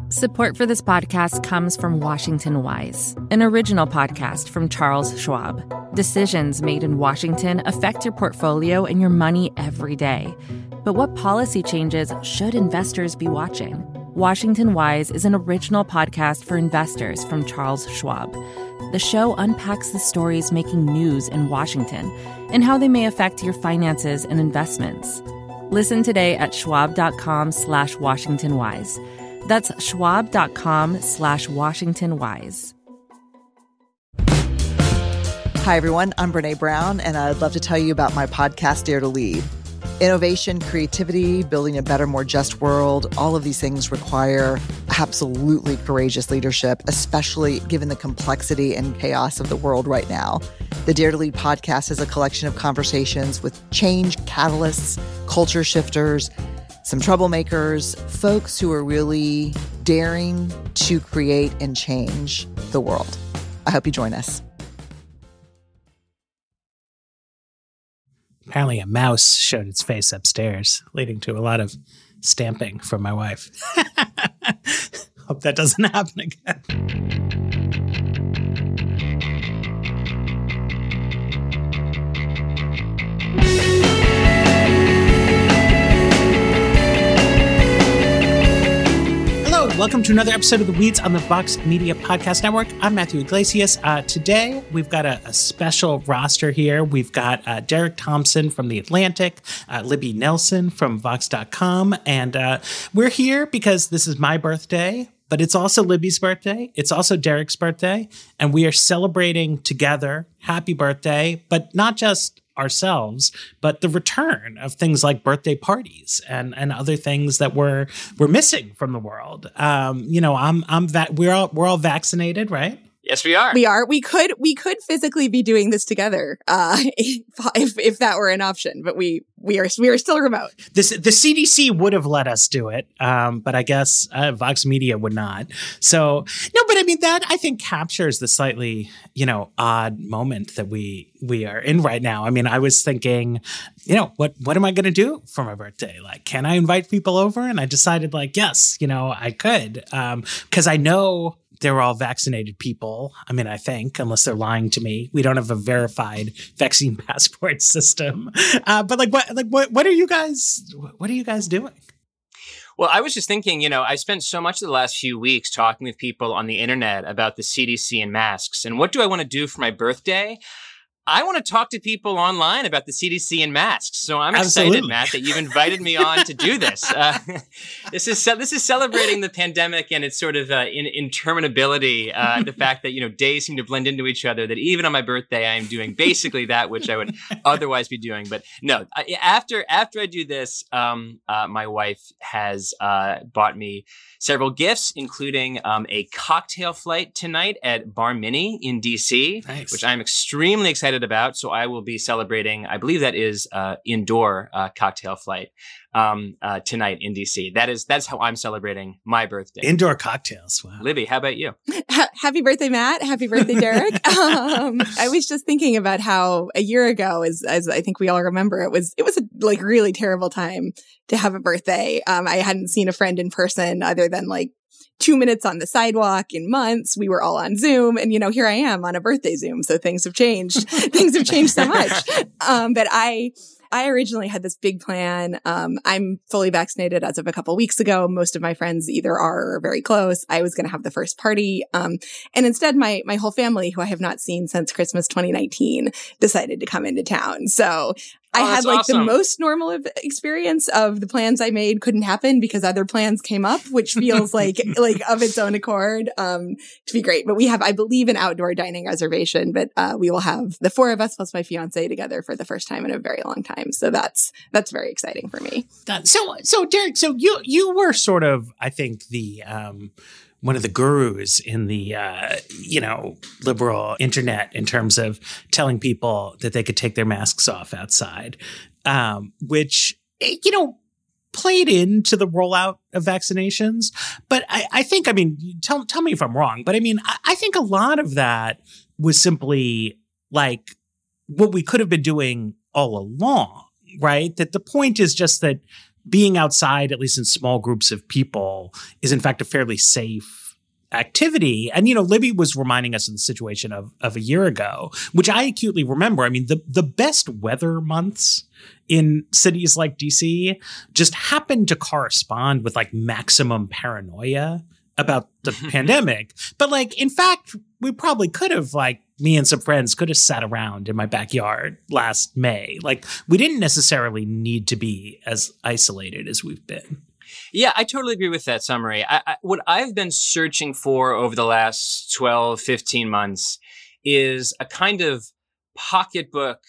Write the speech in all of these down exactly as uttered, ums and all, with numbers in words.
Support for this podcast comes from Washington Wise, an original podcast from Charles Schwab. Decisions made in Washington affect your portfolio and your money every day. But what policy changes should investors be watching? Washington Wise is an original podcast for investors from Charles Schwab. The show unpacks the stories making news in Washington and how they may affect your finances and investments. Listen today at schwab.com slash Washington Wise. That's schwab.com slash Washington Wise. Hi, everyone. I'm Brene Brown, and I'd love to tell you about my podcast, Dare to Lead. Innovation, creativity, building a better, more just world, all of these things require absolutely courageous leadership, especially given the complexity and chaos of the world right now. The Dare to Lead podcast is a collection of conversations with change catalysts, culture shifters, some troublemakers, folks who are really daring to create and change the world. I hope you join us. Apparently a mouse showed its face upstairs, leading to a lot of stamping from my wife. Hope that doesn't happen again. Welcome to another episode of The Weeds on the Vox Media Podcast Network. I'm Matthew Iglesias. Uh, today, we've got a, a special roster here. We've got uh, Derek Thompson from The Atlantic, uh, Libby Nelson from Vox dot com, and uh, we're here because this is my birthday, but it's also Libby's birthday. It's also Derek's birthday, and we are celebrating together. Happy birthday, but not just ourselves, but the return of things like birthday parties and, and other things that we're we're missing from the world. Um, you know, I'm I'm va- we're all we're all vaccinated, right? Yes, we are. We are. We could we could physically be doing this together uh, if if that were an option, but we we are we are still remote. This the C D C would have let us do it, um, but I guess uh, Vox Media would not. So no, but I mean that I think captures the slightly you know odd moment that we we are in right now. I mean, I was thinking, you know, what what am I going to do for my birthday? Like, can I invite people over? And I decided, like, yes, you know, I could, um, because I know they're all vaccinated people. I mean, I think, unless they're lying to me. We don't have a verified vaccine passport system. Uh, but like, what, like, what, what are you guys, what are you guys doing? Well, I was just thinking, you know, I spent so much of the last few weeks talking with people on the internet about the C D C and masks. And what do I want to do for my birthday? I want to talk to people online about the C D C and masks. So I'm Absolutely. excited, Matt, that you've invited me on to do this. Uh, this is ce- this is celebrating the pandemic and its sort of uh, in- interminability, uh, the fact that, you know, days seem to blend into each other, that even on my birthday, I am doing basically that which I would otherwise be doing. But no, I, after after I do this, um, uh, my wife has uh, bought me several gifts, including um, a cocktail flight tonight at Bar Mini in D C, nice. Which I'm extremely excited about. So I will be celebrating, I believe that is uh, indoor uh, cocktail flight um, uh, tonight in D C. That is, that's how I'm celebrating my birthday. Indoor cocktails. Wow. Libby, how about you? Ha- happy birthday, Matt. Happy birthday, Derek. um, I was just thinking about how a year ago, as, as I think we all remember, it was, it was a like really terrible time to have a birthday. Um, I hadn't seen a friend in person other than like two minutes on the sidewalk in months. We were all on Zoom, and, you know, here I am on a birthday Zoom. So things have changed. Things have changed so much. Um, but I, I originally had this big plan. Um, I'm fully vaccinated as of a couple weeks ago. Most of my friends either are or are very close. I was going to have the first party. Um, and instead my, my whole family, who I have not seen since Christmas twenty nineteen, decided to come into town. So I Oh, had that's like awesome. the most normal of experience of the plans I made couldn't happen because other plans came up, which feels like, like of its own accord, um, to be great. But we have, I believe, an outdoor dining reservation, but, uh, we will have the four of us plus my fiance together for the first time in a very long time. So that's, that's very exciting for me. So, so Derek, so you, you were sort of, I think the, um, one of the gurus in the, uh, you know, liberal internet in terms of telling people that they could take their masks off outside, um, which, you know, played into the rollout of vaccinations. But I, I think, I mean, tell, tell me if I'm wrong, but I mean, I, I think a lot of that was simply like what we could have been doing all along, right? That the point is just that being outside, at least in small groups of people, is in fact a fairly safe activity. And, you know, Libby was reminding us of the situation of, of a year ago, which I acutely remember. I mean, the, the best weather months in cities like D C just happened to correspond with like maximum paranoia about the pandemic. But like, in fact, we probably could have, like, me and some friends could have sat around in my backyard last May. Like, we didn't necessarily need to be as isolated as we've been. Yeah, I totally agree with that summary. I, I, what I've been searching for over the last twelve, fifteen months is a kind of pocketbook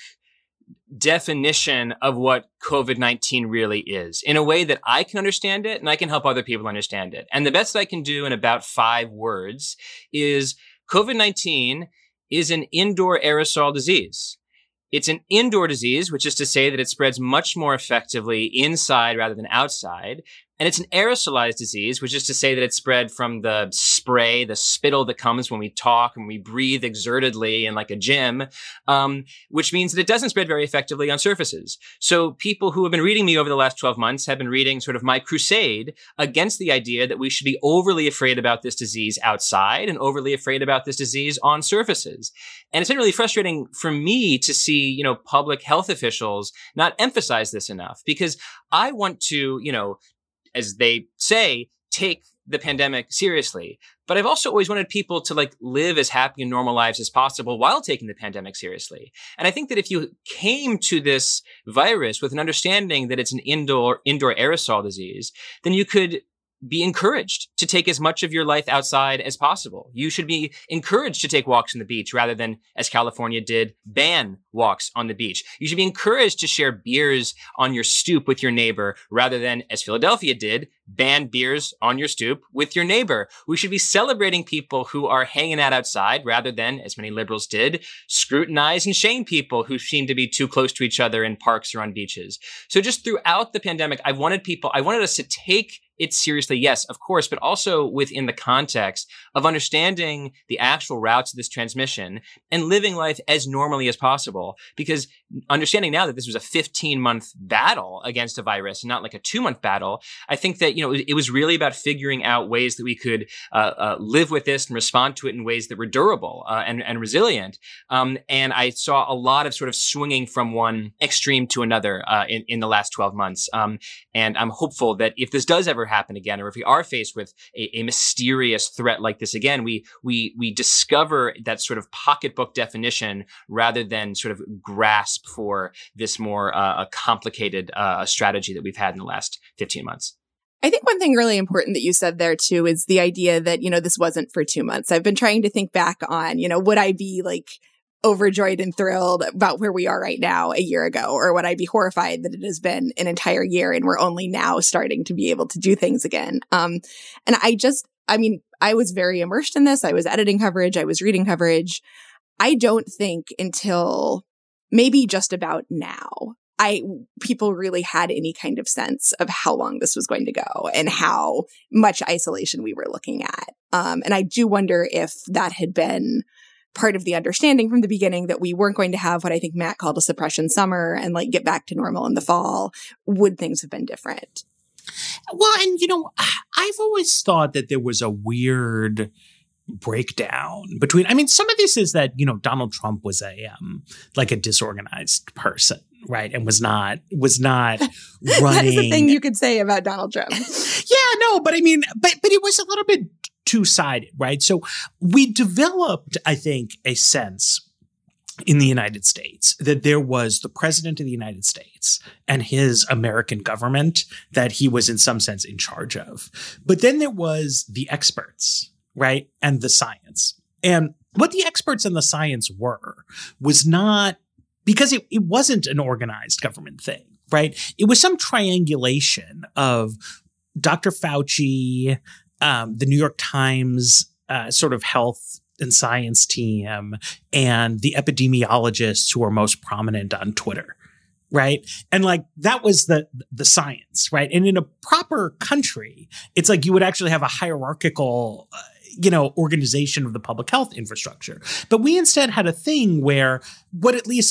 definition of what COVID nineteen really is in a way that I can understand it and I can help other people understand it. And the best I can do in about five words is COVID nineteen is an indoor aerosol disease. It's an indoor disease, which is to say that it spreads much more effectively inside rather than outside. And it's an aerosolized disease, which is to say that it's spread from the spray, the spittle that comes when we talk and we breathe exertedly in like a gym, um, which means that it doesn't spread very effectively on surfaces. So people who have been reading me over the last twelve months have been reading sort of my crusade against the idea that we should be overly afraid about this disease outside and overly afraid about this disease on surfaces. And it's been really frustrating for me to see, you know, public health officials not emphasize this enough, because I want to, you know, as they say, take the pandemic seriously. But I've also always wanted people to like live as happy and normal lives as possible while taking the pandemic seriously. And I think that if you came to this virus with an understanding that it's an indoor indoor aerosol disease, then you could be encouraged to take as much of your life outside as possible. You should be encouraged to take walks on the beach rather than, as California did, ban walks on the beach. You should be encouraged to share beers on your stoop with your neighbor rather than, as Philadelphia did, ban beers on your stoop with your neighbor. We should be celebrating people who are hanging out outside rather than, as many liberals did, scrutinize and shame people who seem to be too close to each other in parks or on beaches. So just throughout the pandemic, I wanted people, I wanted us to take it seriously, yes, of course, but also within the context of understanding the actual routes of this transmission and living life as normally as possible. Because understanding now that this was a fifteen month battle against a virus and not like a two month battle, I think that, you know, it, it was really about figuring out ways that we could uh, uh, live with this and respond to it in ways that were durable uh, and, and resilient. Um, and I saw a lot of sort of swinging from one extreme to another uh, in, in the last twelve months. Um, and I'm hopeful that if this does ever happen again, or if we are faced with a, a mysterious threat like this again, we we we discover that sort of pocketbook definition rather than sort of grasp for this more uh, a complicated uh, strategy that we've had in the last fifteen months. I think one thing really important that you said there too is the idea that, you know, this wasn't for two months. I've been trying to think back on, you know, would I be like overjoyed and thrilled about where we are right now a year ago, or would I be horrified that it has been an entire year and we're only now starting to be able to do things again? Um, and I just, I mean, I was very immersed in this. I was editing coverage. I was reading coverage. I don't think until maybe just about now, I, people really had any kind of sense of how long this was going to go and how much isolation we were looking at. Um, and I do wonder if that had been part of the understanding from the beginning that we weren't going to have what I think Matt called a suppression summer and like get back to normal in the fall, would things have been different? Well, and you know, I've always thought that there was a weird breakdown between, I mean, some of this is that, you know, Donald Trump was a, um, like a disorganized person, right? And was not, was not running. That is the thing you could say about Donald Trump. Yeah, no, but I mean, but, but it was a little bit two-sided, right? So we developed, I think, a sense in the United States that there was the president of the United States and his American government that he was in some sense in charge of. But then there was the experts, right? And the science. And what the experts and the science were was not, because it, it wasn't an organized government thing, right? It was some triangulation of Doctor Fauci, Um, the New York Times uh, sort of health and science team, and the epidemiologists who are most prominent on Twitter, right? And like that was the the science, right? And in a proper country, it's like you would actually have a hierarchical, uh, you know, organization of the public health infrastructure. But we instead had a thing where what at least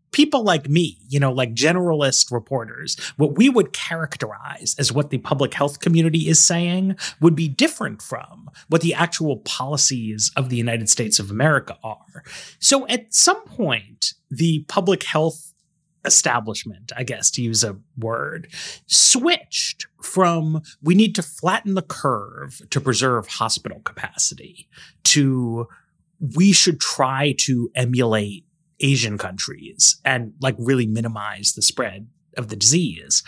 people like me, you know, like generalist reporters, what we would characterize as what the public health community is saying would be different from what the actual policies of the United States of America are. So at some point, the public health establishment, I guess, to use a word, switched from we need to flatten the curve to preserve hospital capacity to we should try to emulate Asian countries and like really minimize the spread of the disease.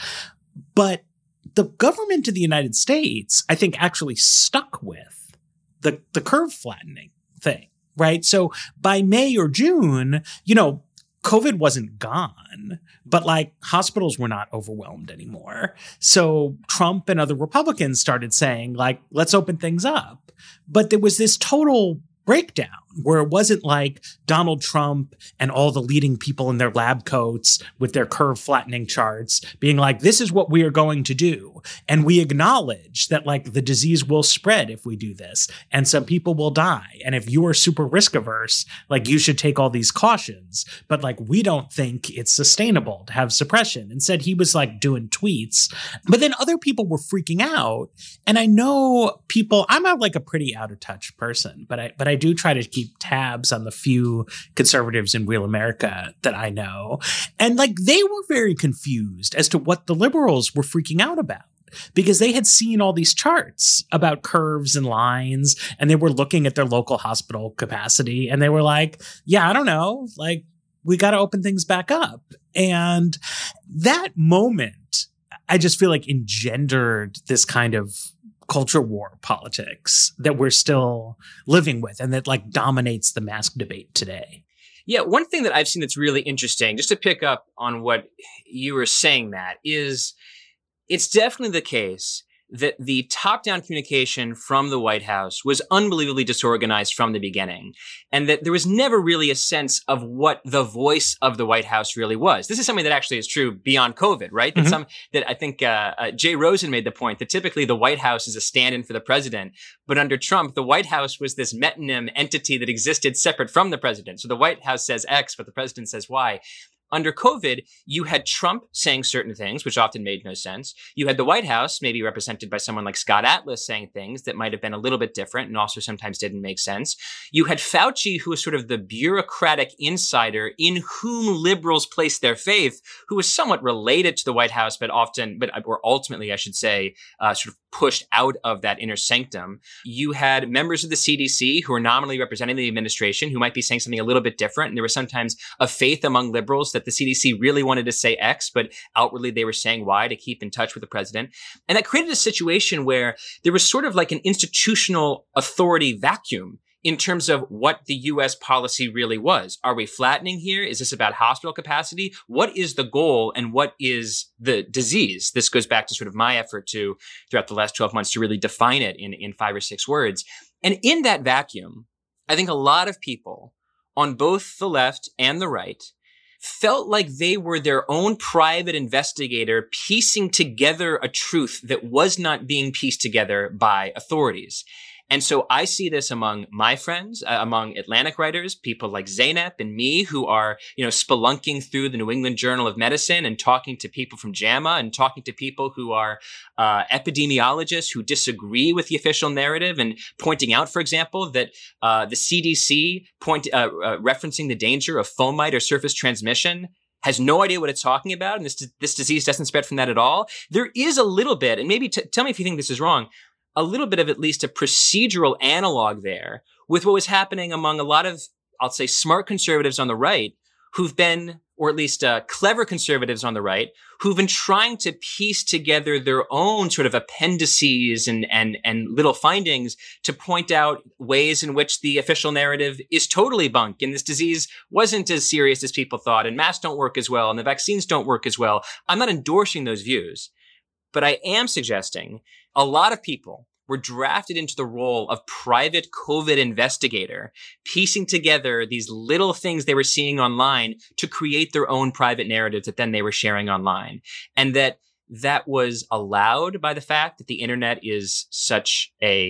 But the government of the United States, I think, actually stuck with the, the curve flattening thing, right? So by May or June, you know, COVID wasn't gone, but like hospitals were not overwhelmed anymore. So Trump and other Republicans started saying like, let's open things up. But there was this total breakdown where it wasn't like Donald Trump and all the leading people in their lab coats with their curve flattening charts being like, this is what we are going to do. And we acknowledge that like the disease will spread if we do this and some people will die. And if you are super risk averse, like you should take all these cautions. But like, we don't think it's sustainable to have suppression. Instead, he was like doing tweets. But then other people were freaking out. And I know people, I'm not like a pretty out of touch person, but I, but I do try to keep tabs on the few conservatives in real America that I know. And like they were very confused as to what the liberals were freaking out about because they had seen all these charts about curves and lines and they were looking at their local hospital capacity and they were like, yeah, I don't know, like we got to open things back up. And that moment, I just feel like engendered this kind of culture war politics that we're still living with and that like dominates the mask debate today. Yeah, one thing that I've seen that's really interesting, just to pick up on what you were saying, Matt, is it's definitely the case that the top-down communication from the White House was unbelievably disorganized from the beginning, and that there was never really a sense of what the voice of the White House really was. This is something that actually is true beyond COVID, right? Mm-hmm. That some that I think uh, uh, Jay Rosen made the point that typically the White House is a stand-in for the president, but under Trump, the White House was this metonym entity that existed separate from the president. So the White House says X, but the president says Y. Under COVID, you had Trump saying certain things, which often made no sense. You had the White House, maybe represented by someone like Scott Atlas, saying things that might have been a little bit different and also sometimes didn't make sense. You had Fauci, who was sort of the bureaucratic insider in whom liberals placed their faith, who was somewhat related to the White House, but often, but or ultimately, I should say, uh, sort of pushed out of that inner sanctum. You had members of the C D C who were nominally representing the administration who might be saying something a little bit different. And there was sometimes a faith among liberals that the C D C really wanted to say X, but outwardly they were saying Y to keep in touch with the president. And that created a situation where there was sort of like an institutional authority vacuum in terms of what the U S policy really was. Are we flattening here? Is this about hospital capacity? What is the goal and what is the disease? This goes back to sort of my effort to, throughout the last twelve months, to really define it in, in five or six words. And in that vacuum, I think a lot of people on both the left and the right felt like they were their own private investigator piecing together a truth that was not being pieced together by authorities. And so I see this among my friends, uh, among Atlantic writers, people like Zeynep and me, who are, you know, spelunking through the New England Journal of Medicine and talking to people from JAMA and talking to people who are uh, epidemiologists who disagree with the official narrative and pointing out, for example, that uh, the C D C point uh, uh, referencing the danger of fomite or surface transmission has no idea what it's talking about, and this this disease doesn't spread from that at all. There is a little bit, and maybe t- tell me if you think this is wrong, a little bit of at least a procedural analog there with what was happening among a lot of, I'll say, smart conservatives on the right who've been, or at least uh, clever conservatives on the right, who've been trying to piece together their own sort of appendices and, and, and little findings to point out ways in which the official narrative is totally bunk and this disease wasn't as serious as people thought and masks don't work as well and the vaccines don't work as well. I'm not endorsing those views, but I am suggesting a lot of people were drafted into the role of private COVID investigator, piecing together these little things they were seeing online to create their own private narratives that then they were sharing online. And that that was allowed by the fact that the internet is such a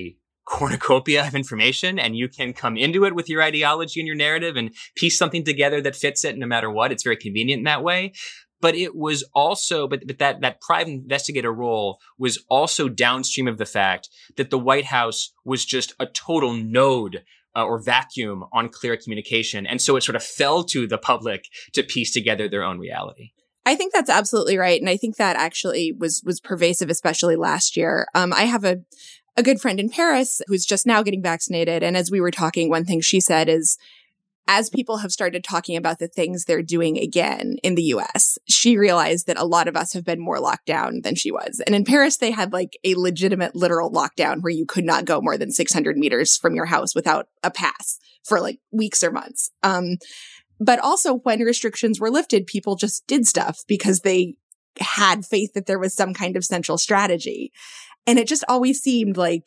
cornucopia of information, and you can come into it with your ideology and your narrative and piece something together that fits it no matter what. It's very convenient in that way. But it was also, but, but that, that private investigator role was also downstream of the fact that the White House was just a total node uh, or vacuum on clear communication. And so it sort of fell to the public to piece together their own reality. I think that's absolutely right. And I think that actually was, was pervasive, especially last year. Um, I have a, a good friend in Paris who's just now getting vaccinated. And as we were talking, one thing she said is, as people have started talking about the things they're doing again in the U S, she realized that a lot of us have been more locked down than she was. And in Paris, they had like a legitimate literal lockdown where you could not go more than six hundred meters from your house without a pass for like weeks or months. Um, But also when restrictions were lifted, people just did stuff because they had faith that there was some kind of central strategy. And it just always seemed like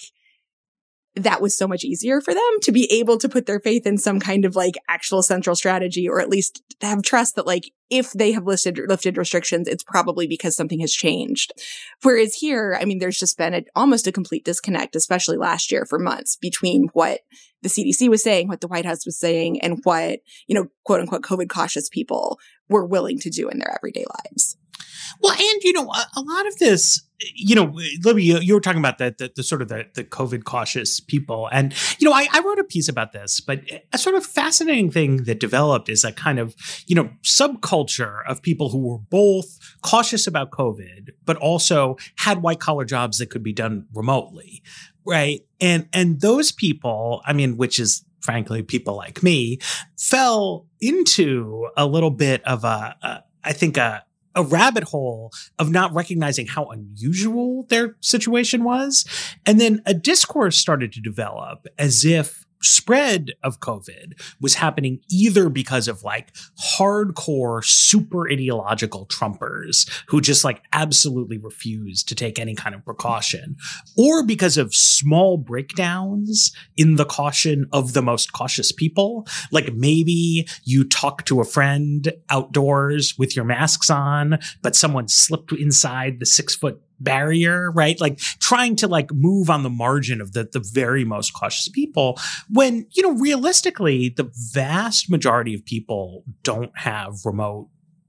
that was so much easier for them to be able to put their faith in some kind of like actual central strategy, or at least have trust that like if they have listed, lifted restrictions, it's probably because something has changed. Whereas here, I mean, there's just been a, almost a complete disconnect, especially last year for months, between what the C D C was saying, what the White House was saying, and what, you know, quote unquote, COVID cautious people were willing to do in their everyday lives. Well, and, you know, a, a lot of this, you know, Libby, you, you were talking about the, the, the sort of the, the COVID cautious people. And, you know, I, I wrote a piece about this, but a sort of fascinating thing that developed is a kind of, you know, subculture of people who were both cautious about COVID, but also had white collar jobs that could be done remotely. Right. And, and those people, I mean, which is frankly, people like me, fell into a little bit of a, a I think, a, a rabbit hole of not recognizing how unusual their situation was. And then a discourse started to develop as if spread of COVID was happening either because of like hardcore, super ideological Trumpers who just like absolutely refused to take any kind of precaution, or because of small breakdowns in the caution of the most cautious people. Like maybe you talk to a friend outdoors with your masks on, but someone slipped inside the six foot barrier, right? Like trying to like move on the margin of the, the very most cautious people when, you know, realistically, the vast majority of people don't have remote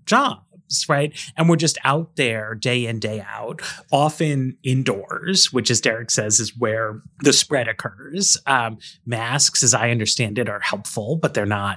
jobs, right? And we're just out there day in, day out, often indoors, which as Derek says, is where the spread occurs. Um, masks, as I understand it, are helpful, but they're not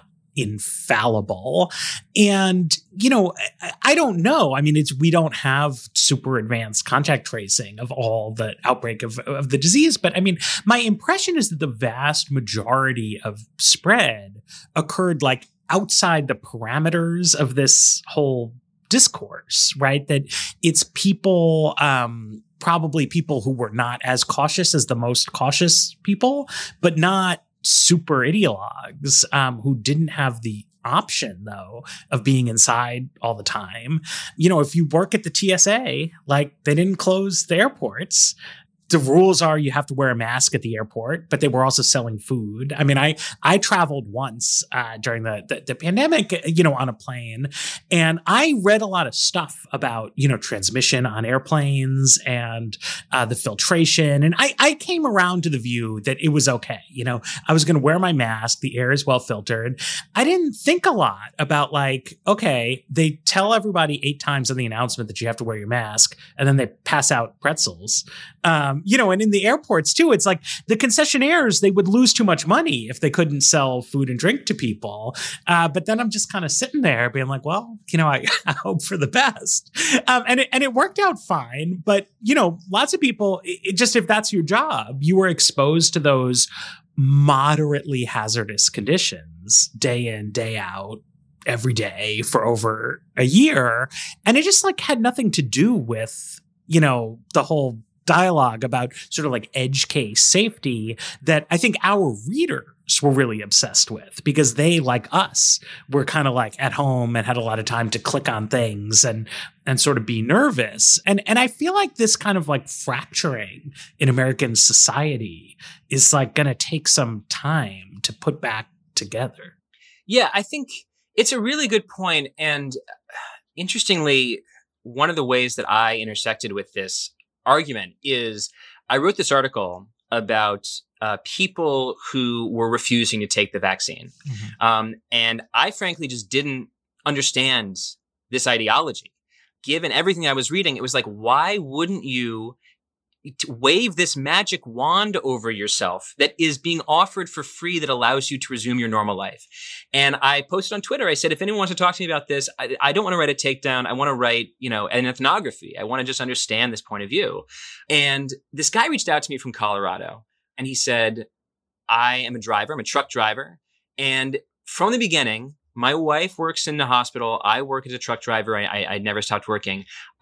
infallible. And, you know, I, I don't know. I mean, it's, we don't have super advanced contact tracing of all the outbreak of, of the disease. But I mean, my impression is that the vast majority of spread occurred like outside the parameters of this whole discourse, right? That it's people, um, probably people who were not as cautious as the most cautious people, but not super ideologues um, who didn't have the option, though, of being inside all the time. You know, if you work at the T S A, like they didn't close the airports. The rules are you have to wear a mask at the airport, but they were also selling food. I mean, I I traveled once uh, during the, the the pandemic, you know, on a plane, and I read a lot of stuff about, you know, transmission on airplanes and uh, the filtration. And I, I came around to the view that it was okay. You know, I was going to wear my mask. The air is well filtered. I didn't think a lot about like, okay, they tell everybody eight times in the announcement that you have to wear your mask, and then they pass out pretzels. Um, you know, and in the airports too, it's like the concessionaires, they would lose too much money if they couldn't sell food and drink to people. Uh, but then I'm just kind of sitting there being like, well, you know, I, I hope for the best. Um, and, it, and it worked out fine. But, you know, lots of people, it, just if that's your job, you were exposed to those moderately hazardous conditions day in, day out, every day for over a year. And it just like had nothing to do with, you know, the whole dialogue about sort of like edge case safety that I think our readers were really obsessed with, because they, like us, were kind of like at home and had a lot of time to click on things and and sort of be nervous. And and I feel like this kind of like fracturing in American society is like going to take some time to put back together. Yeah, I think it's a really good point. And interestingly, one of the ways that I intersected with this argument is I wrote this article about uh, people who were refusing to take the vaccine. Mm-hmm. Um, and I frankly just didn't understand this ideology. Given everything I was reading, it was like, why wouldn't you wave this magic wand over yourself that is being offered for free that allows you to resume your normal life? And I posted on Twitter, I said, if anyone wants to talk to me about this, I, I don't want to write a takedown. I want to write, you know, an ethnography. I want to just understand this point of view. And this guy reached out to me from Colorado and he said, I am a driver. I'm a truck driver. And from the beginning, my wife works in the hospital. I work as a truck driver. I, I, I never stopped working.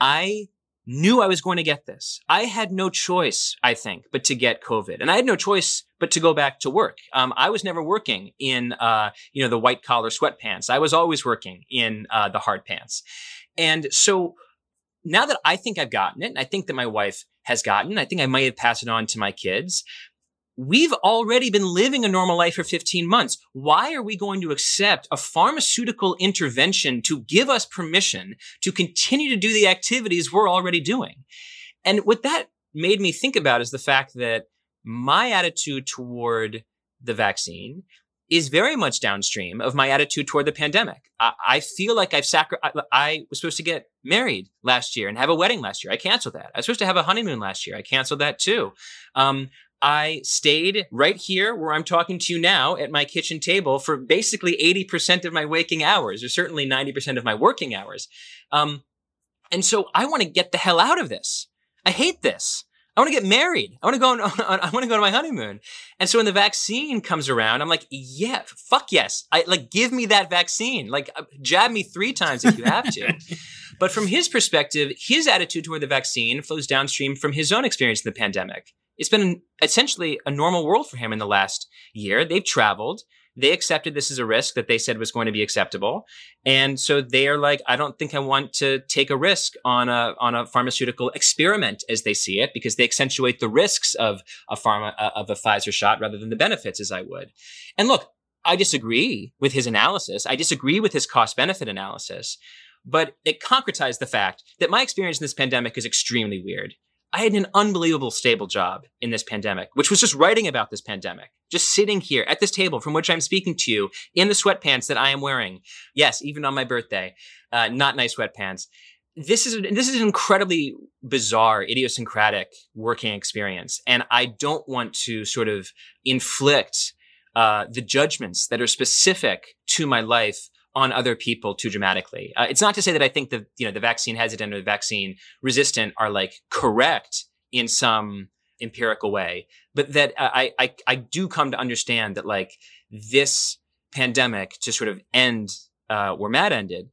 I knew I was going to get this. I had no choice, I think, but to get COVID. And I had no choice but to go back to work. Um, I was never working in, uh, you know, the white collar sweatpants. I was always working in uh, the hard pants. And so now that I think I've gotten it, and I think that my wife has gotten it, I think I might have passed it on to my kids. We've already been living a normal life for fifteen months. Why are we going to accept a pharmaceutical intervention to give us permission to continue to do the activities we're already doing? And what that made me think about is the fact that my attitude toward the vaccine is very much downstream of my attitude toward the pandemic. I, I feel like I've sacri- I, I was supposed to get married last year and have a wedding last year. I canceled that. I was supposed to have a honeymoon last year. I canceled that too. Um, I stayed right here where I'm talking to you now at my kitchen table for basically eighty percent of my waking hours, or certainly ninety percent of my working hours. Um, and so I want to get the hell out of this. I hate this. I want to get married. I want to go on, on, I want to go to my honeymoon. And so when the vaccine comes around, I'm like, yeah, fuck yes. I like, give me that vaccine. Like, jab me three times if you have to. But from his perspective, his attitude toward the vaccine flows downstream from his own experience in the pandemic. It's been essentially a normal world for him in the last year. They've traveled. They accepted this as a risk that they said was going to be acceptable. And so they are like, I don't think I want to take a risk on a, on a pharmaceutical experiment as they see it, because they accentuate the risks of a pharma, of a Pfizer shot rather than the benefits as I would. And look, I disagree with his analysis. I disagree with his cost benefit analysis, but it concretized the fact that my experience in this pandemic is extremely weird. I had an unbelievable stable job in this pandemic, which was just writing about this pandemic, just sitting here at this table from which I'm speaking to you in the sweatpants that I am wearing. Yes, even on my birthday, uh, not nice sweatpants. This is, this is an incredibly bizarre, idiosyncratic working experience. And I don't want to sort of inflict uh, the judgments that are specific to my life on other people too dramatically. Uh, it's not to say that I think that, you know, the vaccine hesitant or the vaccine resistant are like correct in some empirical way, but that I, I, I do come to understand that like this pandemic to sort of end uh, where Matt ended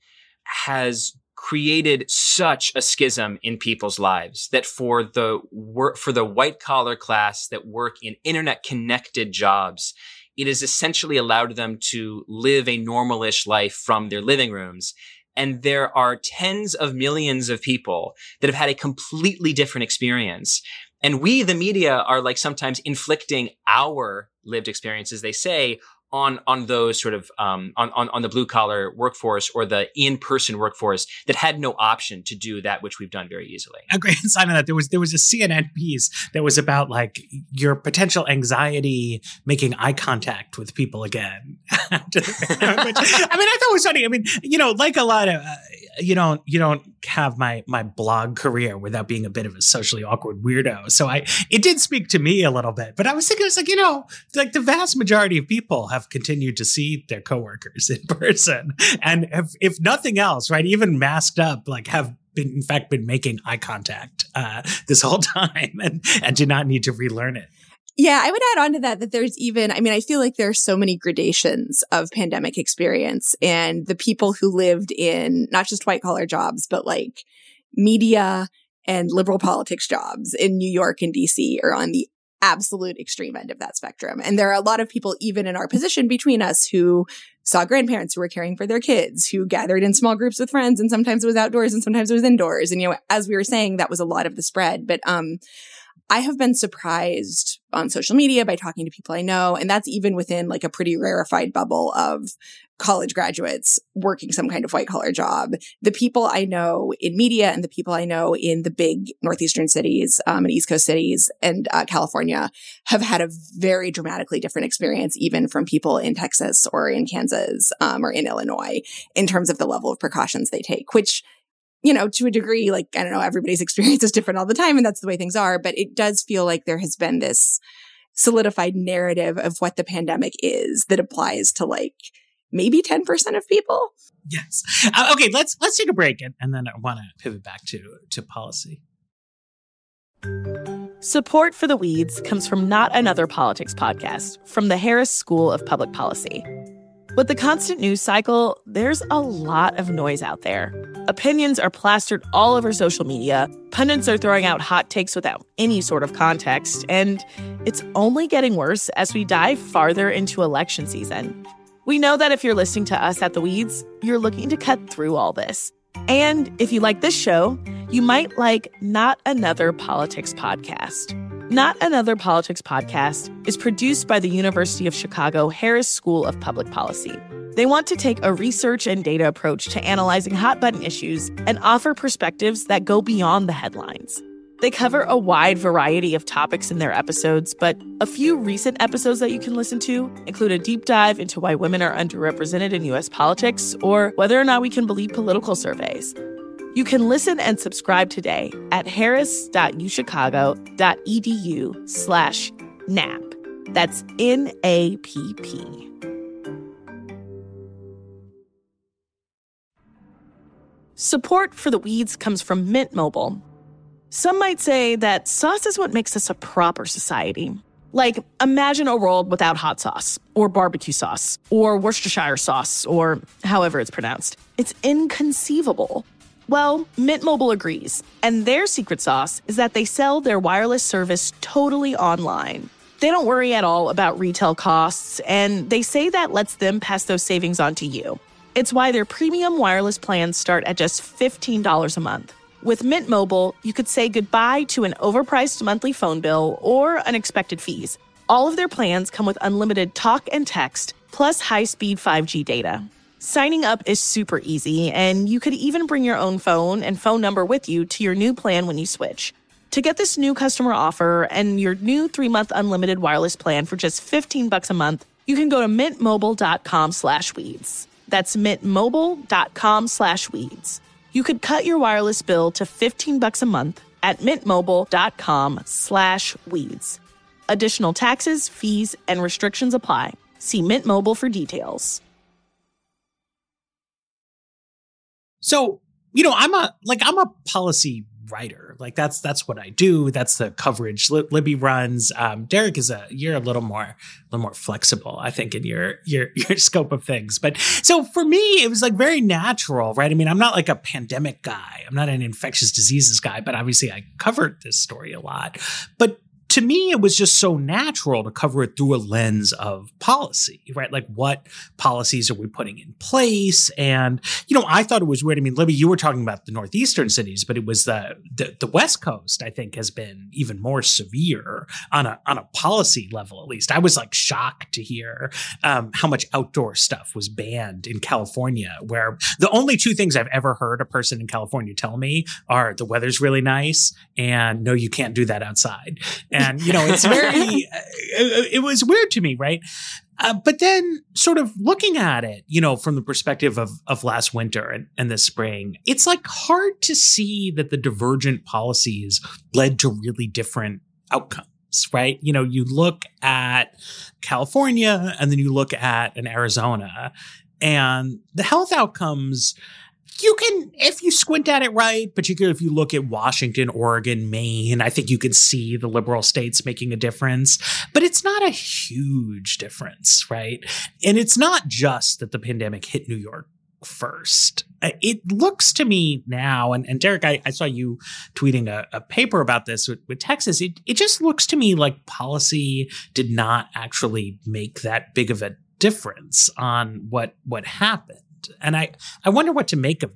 has created such a schism in people's lives that for the work, for the white collar class that work in internet connected jobs, it has essentially allowed them to live a normal-ish life from their living rooms. And there are tens of millions of people that have had a completely different experience. And we, the media, are like sometimes inflicting our lived experiences, they say, on, on those sort of, um, on, on, on the blue collar workforce or the in-person workforce that had no option to do that, which we've done very easily. A great insight on that. There was, there was a C N N piece that was about like your potential anxiety making eye contact with people again. Which, I mean, I thought it was funny. I mean, you know, like a lot of, uh, you don't, you don't have my, my blog career without being a bit of a socially awkward weirdo. So I, it did speak to me a little bit, but I was thinking, it was like, you know, like the vast majority of people have continued to see their coworkers in person. And if, if nothing else, right, even masked up, like have been, in fact, been making eye contact uh, this whole time and, and do not need to relearn it. Yeah, I would add on to that that there's even, I mean, I feel like there are so many gradations of pandemic experience, and the people who lived in not just white collar jobs, but like media and liberal politics jobs in New York and D C are on the absolute extreme end of that spectrum. And there are a lot of people, even in our position between us, who saw grandparents who were caring for their kids, who gathered in small groups with friends, and sometimes it was outdoors and sometimes it was indoors. And, you know, as we were saying, that was a lot of the spread. But, um, I have been surprised on social media by talking to people I know, and that's even within like a pretty rarefied bubble of college graduates working some kind of white collar job. The people I know in media and the people I know in the big northeastern cities um, and East Coast cities and uh, California have had a very dramatically different experience, even from people in Texas or in Kansas um, or in Illinois, in terms of the level of precautions they take, which, you know, to a degree, like, I don't know, everybody's experience is different all the time, and that's the way things are. But it does feel like there has been this solidified narrative of what the pandemic is that applies to like maybe ten percent of people. Yes. Uh, okay, let's let's take a break, and, and then I want to pivot back to, to policy. Support for The Weeds comes from Not Another Politics podcast from the Harris School of Public Policy. With the constant news cycle, there's a lot of noise out there. Opinions are plastered all over social media, pundits are throwing out hot takes without any sort of context, and it's only getting worse as we dive farther into election season. We know that if you're listening to us at The Weeds, you're looking to cut through all this. And if you like this show, you might like Not Another Politics podcast. Not Another Politics podcast is produced by the University of Chicago Harris School of Public Policy. They want to take a research and data approach to analyzing hot-button issues and offer perspectives that go beyond the headlines. They cover a wide variety of topics in their episodes, but a few recent episodes that you can listen to include a deep dive into why women are underrepresented in U S politics or whether or not we can believe political surveys. You can listen and subscribe today at harris.uchicago.edu slash NAP. That's N A P P. Support for The Weeds comes from Mint Mobile. Some might say that sauce is what makes us a proper society. Like, imagine a world without hot sauce, or barbecue sauce, or Worcestershire sauce, or however it's pronounced. It's inconceivable. Well, Mint Mobile agrees, and their secret sauce is that they sell their wireless service totally online. They don't worry at all about retail costs, and they say that lets them pass those savings on to you. It's why their premium wireless plans start at just fifteen dollars a month. With Mint Mobile, you could say goodbye to an overpriced monthly phone bill or unexpected fees. All of their plans come with unlimited talk and text, plus high-speed five G data. Signing up is super easy, and you could even bring your own phone and phone number with you to your new plan when you switch. To get this new customer offer and your new three-month unlimited wireless plan for just fifteen bucks a month, you can go to mintmobile.com slash weeds. That's mintmobile.com slash weeds. You could cut your wireless bill to fifteen bucks a month at mintmobile.com slash weeds. Additional taxes, fees, and restrictions apply. See Mint Mobile for details. So, you know, I'm a like I'm a policy writer. Like that's that's what I do. That's the coverage Libby runs. Um, Derek is a you're a little more a little more flexible, I think, in your your your scope of things. But so for me, it was like very natural, right? I mean, I'm not like a pandemic guy. I'm not an infectious diseases guy, but obviously I covered this story a lot. But to me, it was just so natural to cover it through a lens of policy, right? Like what policies are we putting in place? And, you know, I thought it was weird. I mean, Libby, you were talking about the northeastern cities, but it was the, the, the West Coast, I think, has been even more severe on a, on a policy level, at least. I was like shocked to hear um, how much outdoor stuff was banned in California, where the only two things I've ever heard a person in California tell me are the weather's really nice and no, you can't do that outside. And And, you know, it's very, it, it was weird to me, right? Uh, but then sort of looking at it, you know, from the perspective of, of last winter and, and this spring, it's like hard to see that the divergent policies led to really different outcomes, right? You know, you look at California and then you look at an Arizona and the health outcomes, you can, if you squint at it right, particularly if you look at Washington, Oregon, Maine, I think you can see the liberal states making a difference, but it's not a huge difference, right? And it's not just that the pandemic hit New York first. It looks to me now, and, and Derek, I, I saw you tweeting a, a paper about this with, with Texas. It, it just looks to me like policy did not actually make that big of a difference on what what happened. And I, I wonder what to make of that.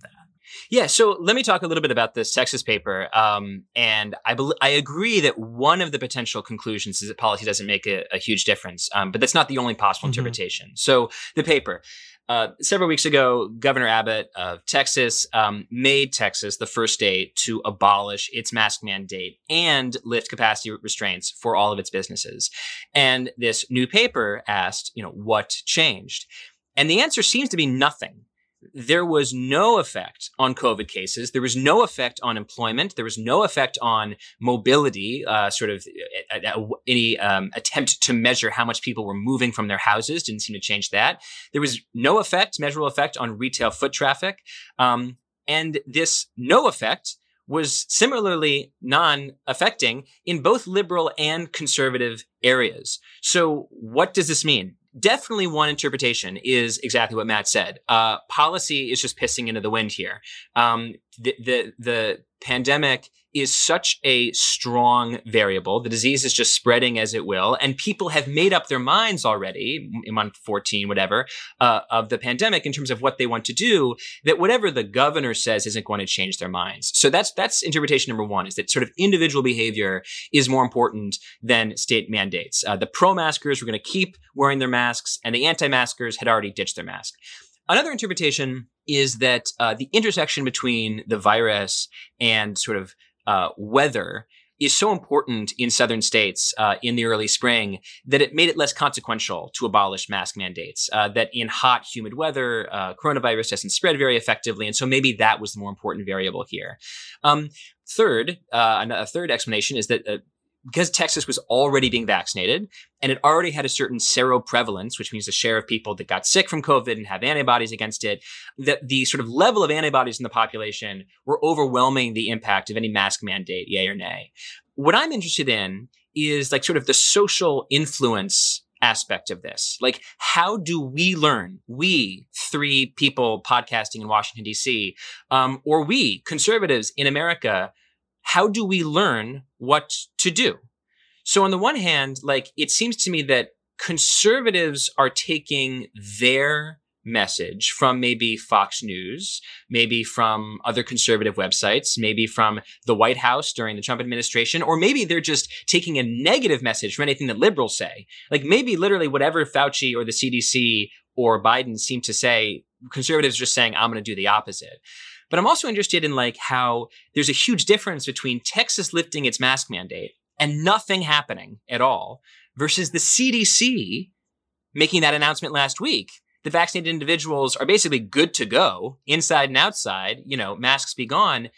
Yeah, so let me talk a little bit about this Texas paper. Um, and I be- I agree that one of the potential conclusions is that policy doesn't make a, a huge difference, um, but that's not the only possible mm-hmm. interpretation. So the paper, uh, several weeks ago, Governor Abbott of Texas um, made Texas the first state to abolish its mask mandate and lift capacity restraints for all of its businesses. And this new paper asked, you know, what changed? And the answer seems to be nothing. There was no effect on COVID cases. There was no effect on employment. There was no effect on mobility, uh, sort of uh, uh, any um, attempt to measure how much people were moving from their houses didn't seem to change that. There was no effect, measurable effect on retail foot traffic. Um, and this no effect was similarly non-affecting in both liberal and conservative areas. So what does this mean? Definitely one interpretation is exactly what Matt said. Uh, policy is just pissing into the wind here. Um, the, the, the pandemic is such a strong variable. The disease is just spreading as it will. And people have made up their minds already, in month fourteen, whatever, uh, of the pandemic in terms of what they want to do, that whatever the governor says isn't going to change their minds. So that's that's interpretation number one, is that sort of individual behavior is more important than state mandates. Uh, the pro-maskers were going to keep wearing their masks, and the anti-maskers had already ditched their mask. Another interpretation is that uh, the intersection between the virus and sort of uh, weather is so important in southern states uh, in the early spring that it made it less consequential to abolish mask mandates, uh, that in hot, humid weather, uh, coronavirus doesn't spread very effectively. And so maybe that was the more important variable here. Um, third, uh, a third explanation is that uh, because Texas was already being vaccinated and it already had a certain seroprevalence, which means the share of people that got sick from COVID and have antibodies against it, that the sort of level of antibodies in the population were overwhelming the impact of any mask mandate, yay or nay. What I'm interested in is like sort of the social influence aspect of this. Like, how do we learn, we three people podcasting in Washington, D C, um, or we conservatives in America, how do we learn what to do? So on the one hand, like, it seems to me that conservatives are taking their message from maybe Fox News, maybe from other conservative websites, maybe from the White House during the Trump administration, or maybe they're just taking a negative message from anything that liberals say. Like maybe literally whatever Fauci or the C D C or Biden seem to say, conservatives are just saying, I'm going to do the opposite. But I'm also interested in like how there's a huge difference between Texas lifting its mask mandate and nothing happening at all versus the C D C making that announcement last week that vaccinated individuals are basically good to go inside and outside, you know, masks be gone.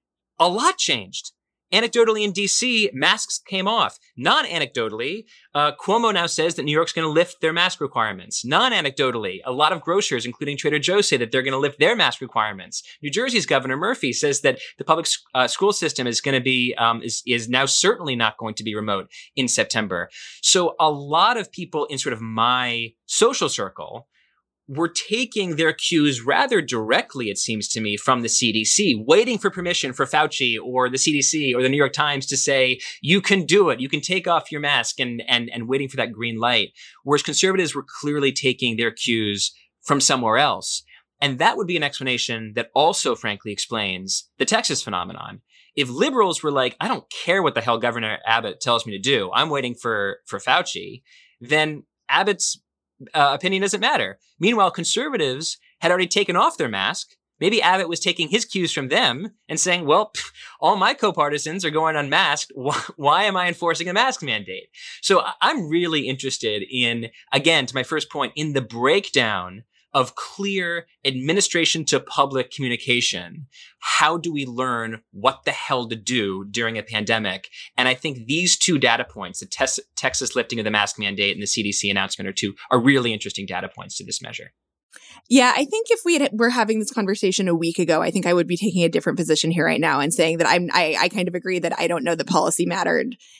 A lot changed. Anecdotally in D C, masks came off. Non-anecdotally, uh, Cuomo now says that New York's going to lift their mask requirements. Non-anecdotally, a lot of grocers, including Trader Joe's, say that they're going to lift their mask requirements. New Jersey's Governor Murphy says that the public uh, school system is going to be, um, is, is now certainly not going to be remote in September. So a lot of people in sort of my social circle were taking their cues rather directly, it seems to me, from the C D C, waiting for permission for Fauci or the C D C or the New York Times to say, you can do it, you can take off your mask, and and and waiting for that green light. Whereas conservatives were clearly taking their cues from somewhere else. And that would be an explanation that also, frankly, explains the Texas phenomenon. If liberals were like, I don't care what the hell Governor Abbott tells me to do, I'm waiting for, for Fauci, then Abbott's Uh, opinion doesn't matter. Meanwhile, conservatives had already taken off their mask. Maybe Abbott was taking his cues from them and saying, well, pff, all my co-partisans are going unmasked. Why, why am I enforcing a mask mandate? So I'm really interested in, again, to my first point, in the breakdown of clear administration to public communication. How do we learn what the hell to do during a pandemic? And I think these two data points, the tes- Texas lifting of the mask mandate and the C D C announcement are two, are really interesting data points to this measure. Yeah, I think if we had, were having this conversation a week ago, I think I would be taking a different position here right now and saying that I'm, I, I kind of agree that I don't know that policy mattered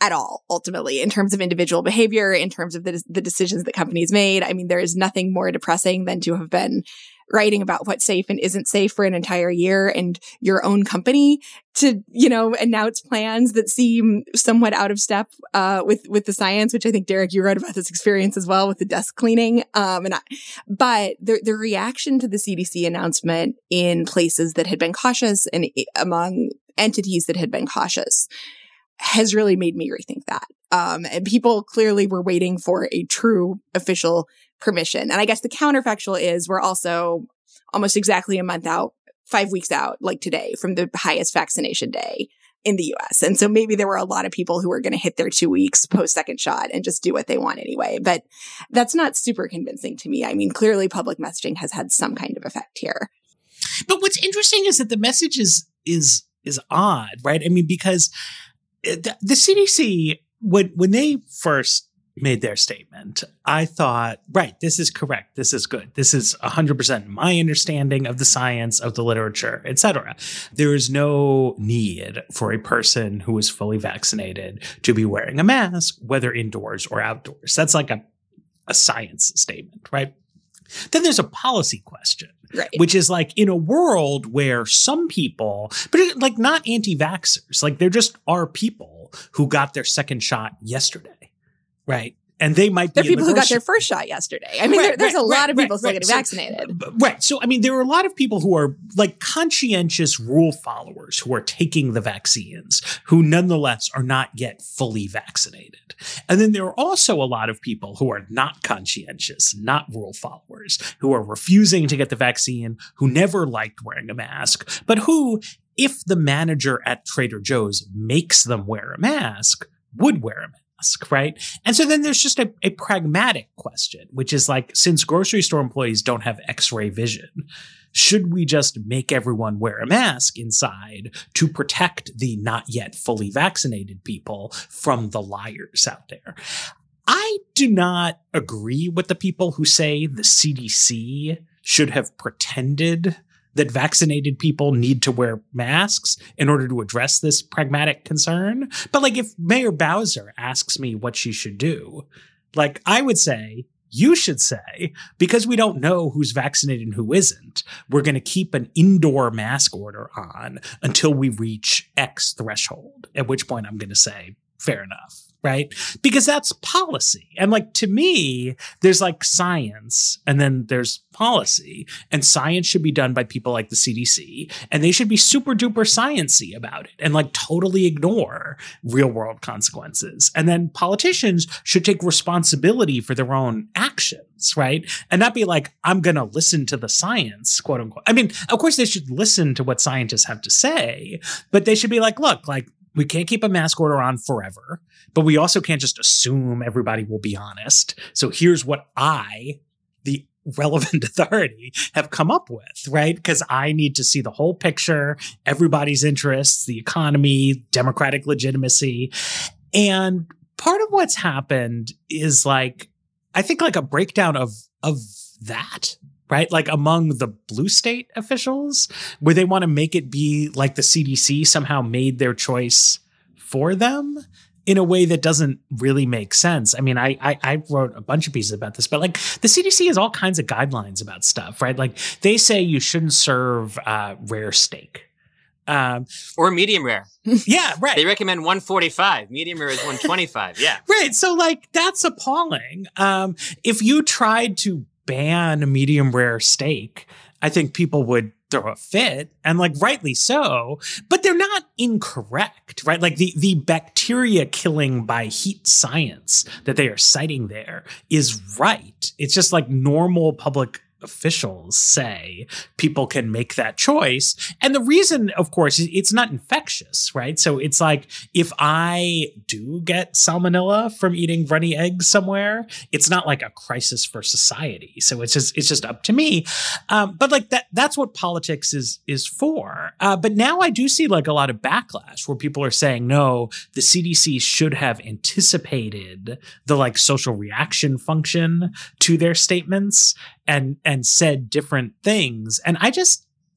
at all, ultimately, in terms of individual behavior, in terms of the, the decisions that companies made. I mean, there is nothing more depressing than to have been writing about what's safe and isn't safe for an entire year and your own company to, you know, announce plans that seem somewhat out of step uh, with, with the science, which I think, Derek, you wrote about this experience as well with the desk cleaning. Um, and I, but the, the reaction to the C D C announcement in places that had been cautious and among entities that had been cautious has really made me rethink that. Um, and people clearly were waiting for a true official permission. And I guess the counterfactual is we're also almost exactly a month out, five weeks out, like today, from the highest vaccination day in the U S. And so maybe there were a lot of people who were going to hit their two weeks post second shot and just do what they want anyway. But that's not super convincing to me. I mean, clearly public messaging has had some kind of effect here. But what's interesting is that the message is, is, is odd, right? I mean, because the, the C D C, when, when they first made their statement, I thought, right, this is correct. This is good. This is one hundred percent my understanding of the science, of the literature, et cetera. There is no need for a person who is fully vaccinated to be wearing a mask, whether indoors or outdoors. That's like a, a science statement, right? Then there's a policy question, right, which is like in a world where some people, but like not anti-vaxxers, like there just are people who got their second shot yesterday. Right. And they might be there are people who got their first shot yesterday. I mean, right, there, there's right, a lot right, of people right, still right. getting so, vaccinated. Right. So, I mean, there are a lot of people who are like conscientious rule followers who are taking the vaccines, who nonetheless are not yet fully vaccinated. And then there are also a lot of people who are not conscientious, not rule followers, who are refusing to get the vaccine, who never liked wearing a mask, but who, if the manager at Trader Joe's makes them wear a mask, would wear a mask. Right. And so then there's just a, a pragmatic question, which is like, since grocery store employees don't have X-ray vision, should we just make everyone wear a mask inside to protect the not yet fully vaccinated people from the liars out there? I do not agree with the people who say the C D C should have pretended that vaccinated people need to wear masks in order to address this pragmatic concern. But like if Mayor Bowser asks me what she should do, like I would say, you should say, because we don't know who's vaccinated and who isn't, we're going to keep an indoor mask order on until we reach X threshold, at which point I'm going to say, fair enough. Right? Because that's policy. And like, to me, there's like science and then there's policy, and science should be done by people like the C D C, and they should be super duper science-y about it and like totally ignore real world consequences. And then politicians should take responsibility for their own actions, right? And not be like, I'm going to listen to the science, quote unquote. I mean, of course they should listen to what scientists have to say, but they should be like, look, like, we can't keep a mask order on forever, but we also can't just assume everybody will be honest. So here's what I, the relevant authority, have come up with, right? Because I need to see the whole picture, everybody's interests, the economy, democratic legitimacy. And part of what's happened is like, I think like a breakdown of, of that. Right? Like among the blue state officials, where they want to make it be like the C D C somehow made their choice for them in a way that doesn't really make sense. I mean, I, I I wrote a bunch of pieces about this, but like the C D C has all kinds of guidelines about stuff, right? Like they say you shouldn't serve uh, rare steak. Um, or medium rare. Yeah, right. They recommend one forty-five. Medium rare is one twenty-five. Yeah. Right. So like that's appalling. Um, if you tried to ban medium rare steak, I think people would throw a fit, and like rightly so, but they're not incorrect, right? Like the, the bacteria killing by heat science that they are citing there is right. It's just like normal public officials say people can make that choice. And the reason, of course, it's not infectious, right? So it's like if I do get salmonella from eating runny eggs somewhere, it's not like a crisis for society. So it's just it's just up to me. Um, but like that that's what politics is is for. Uh, but now I do see like a lot of backlash where people are saying, no, the C D C should have anticipated the like social reaction function to their statements and and said different things. And I just,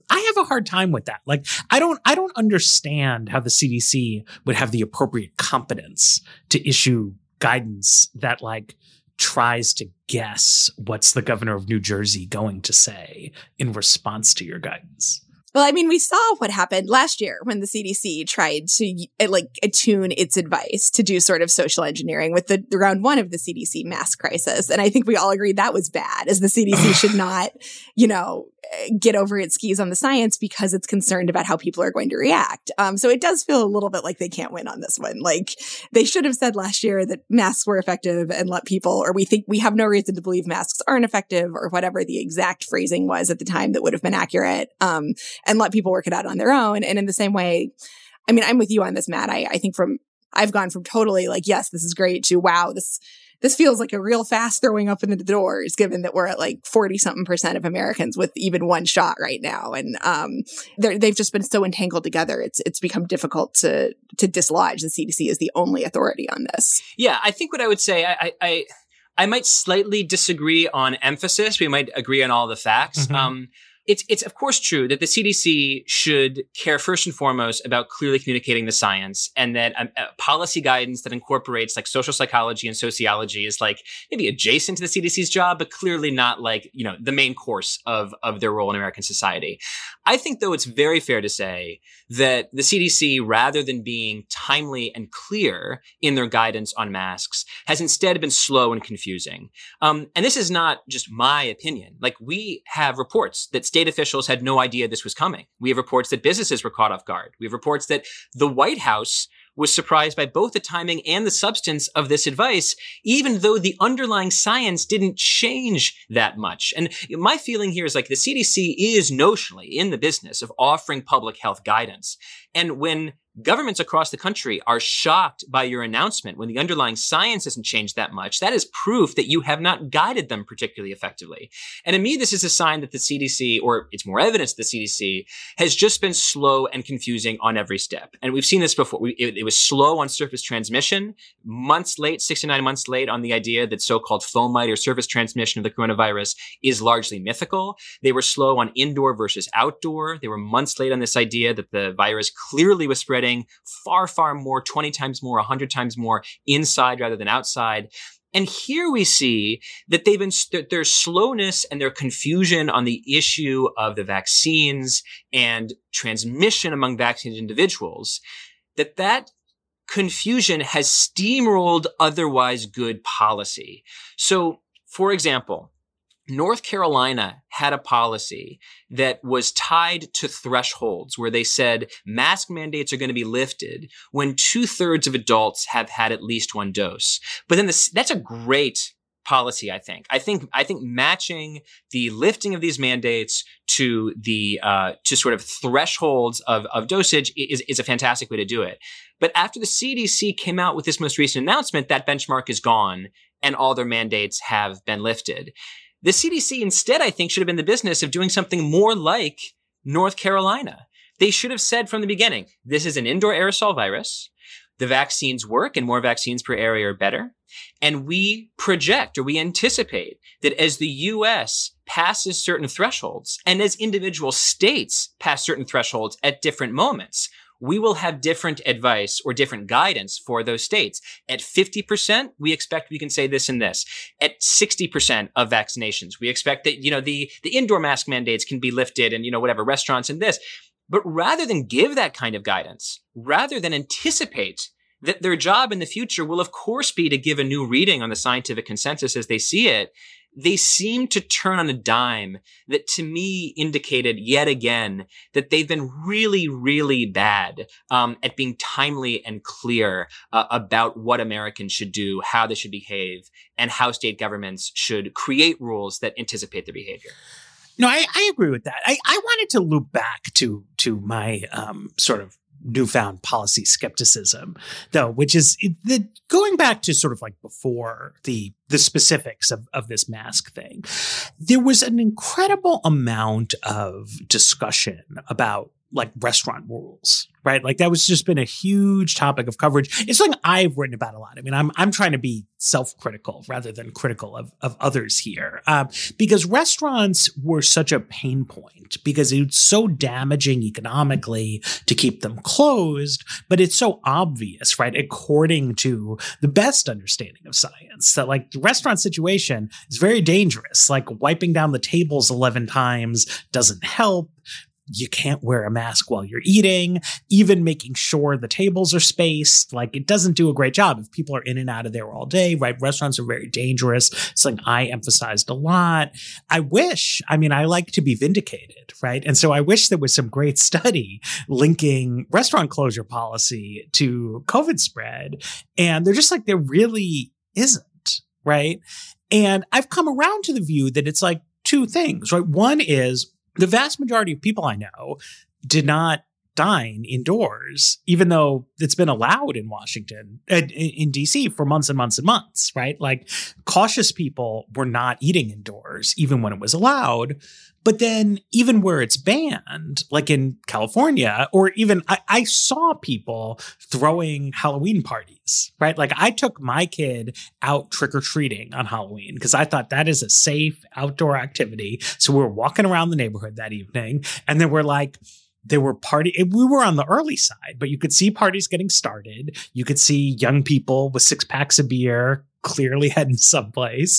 I have a hard time with that. Like, I don't, I don't understand how the C D C would have the appropriate competence to issue guidance that like tries to guess what's the governor of New Jersey going to say in response to your guidance. Well, I mean, we saw what happened last year when the C D C tried to like attune its advice to do sort of social engineering with the, the round one of the C D C mask crisis. And I think we all agreed that was bad, as the C D C should not, you know, get over its skis on the science because it's concerned about how people are going to react. Um, so it does feel a little bit like they can't win on this one. Like they should have said last year that masks were effective and let people, or we think we have no reason to believe masks aren't effective, or whatever the exact phrasing was at the time that would have been accurate. Um, and let people work it out on their own. And in the same way, I mean, I'm with you on this, Matt. I, I think from, I've gone from totally like, yes, this is great, to wow, this, this feels like a real fast throwing up in the doors, given that we're at like forty something percent of Americans with even one shot right now. And, um, they've just been so entangled together. It's, it's become difficult to, to dislodge the C D C as the only authority on this. Yeah. I think what I would say, I, I, I, I might slightly disagree on emphasis. We might agree on all the facts. Mm-hmm. Um, It's, it's of course true that the C D C should care first and foremost about clearly communicating the science, and that um, uh, policy guidance that incorporates like social psychology and sociology is like maybe adjacent to the C D C's job, but clearly not like, you know, the main course of, of their role in American society. I think, though, it's very fair to say that the C D C, rather than being timely and clear in their guidance on masks, has instead been slow and confusing. Um, and this is not just my opinion. Like, we have reports that state officials had no idea this was coming. We have reports that businesses were caught off guard. We have reports that the White House was surprised by both the timing and the substance of this advice, even though the underlying science didn't change that much. And my feeling here is like the C D C is notionally in the business of offering public health guidance. And when governments across the country are shocked by your announcement when the underlying science hasn't changed that much, that is proof that you have not guided them particularly effectively. And to me, this is a sign that the C D C, or it's more evidence that the C D C, has just been slow and confusing on every step. And we've seen this before. We, it, it was slow on surface transmission, months late, sixty-nine months late on the idea that so-called fomite or surface transmission of the coronavirus is largely mythical. They were slow on indoor versus outdoor. They were months late on this idea that the virus clearly was spreading far, far more, twenty times more, one hundred times more inside rather than outside. And here we see that they've been, their slowness and their confusion on the issue of the vaccines and transmission among vaccinated individuals, that that confusion has steamrolled otherwise good policy. So, for example, North Carolina had a policy that was tied to thresholds where they said mask mandates are going to be lifted when two thirds of adults have had at least one dose. But then this, that's a great policy, I think. I think, I think matching the lifting of these mandates to the, uh, to sort of thresholds of, of dosage is, is a fantastic way to do it. But after the C D C came out with this most recent announcement, that benchmark is gone and all their mandates have been lifted. The C D C instead, I think, should have been in the business of doing something more like North Carolina. They should have said from the beginning, this is an indoor aerosol virus. The vaccines work, and more vaccines per area are better. And we project, or we anticipate, that as the U S passes certain thresholds and as individual states pass certain thresholds at different moments, we will have different advice or different guidance for those states. At fifty percent, we expect we can say this and this. At sixty percent of vaccinations, we expect that, you know, the, the indoor mask mandates can be lifted and, you know, whatever, restaurants and this. But rather than give that kind of guidance, rather than anticipate that their job in the future will, of course, be to give a new reading on the scientific consensus as they see it, they seem to turn on a dime that to me indicated yet again that they've been really, really bad um, at being timely and clear uh, about what Americans should do, how they should behave, and how state governments should create rules that anticipate their behavior. No, I, I agree with that. I, I wanted to loop back to to my um, sort of newfound policy skepticism, though, which is the going back to sort of like before the the specifics of, of this mask thing. There was an incredible amount of discussion about like restaurant rules, right? Like that was just been a huge topic of coverage. It's something I've written about a lot. I mean, I'm I'm trying to be self-critical rather than critical of, of others here, um, because restaurants were such a pain point because it's so damaging economically to keep them closed, but it's so obvious, right? According to the best understanding of science, that like the restaurant situation is very dangerous. Like wiping down the tables eleven times doesn't help. You can't wear a mask while you're eating, even making sure the tables are spaced. Like it doesn't do a great job if people are in and out of there all day, right? Restaurants are very dangerous. It's something I emphasized a lot. I wish, I mean, I like to be vindicated, right? And so I wish there was some great study linking restaurant closure policy to COVID spread. And they're just like, there really isn't, right? And I've come around to the view that it's like two things, right? One is, the vast majority of people I know did not dine indoors, even though it's been allowed in Washington, uh, in D C for months and months and months, right? Like cautious people were not eating indoors, even when it was allowed. But then even where it's banned, like in California, or even I, I saw people throwing Halloween parties, right? Like I took my kid out trick-or-treating on Halloween because I thought that is a safe outdoor activity. So we were walking around the neighborhood that evening, and then we're like, there were party. We were on the early side, but you could see parties getting started. You could see young people with six packs of beer clearly heading someplace,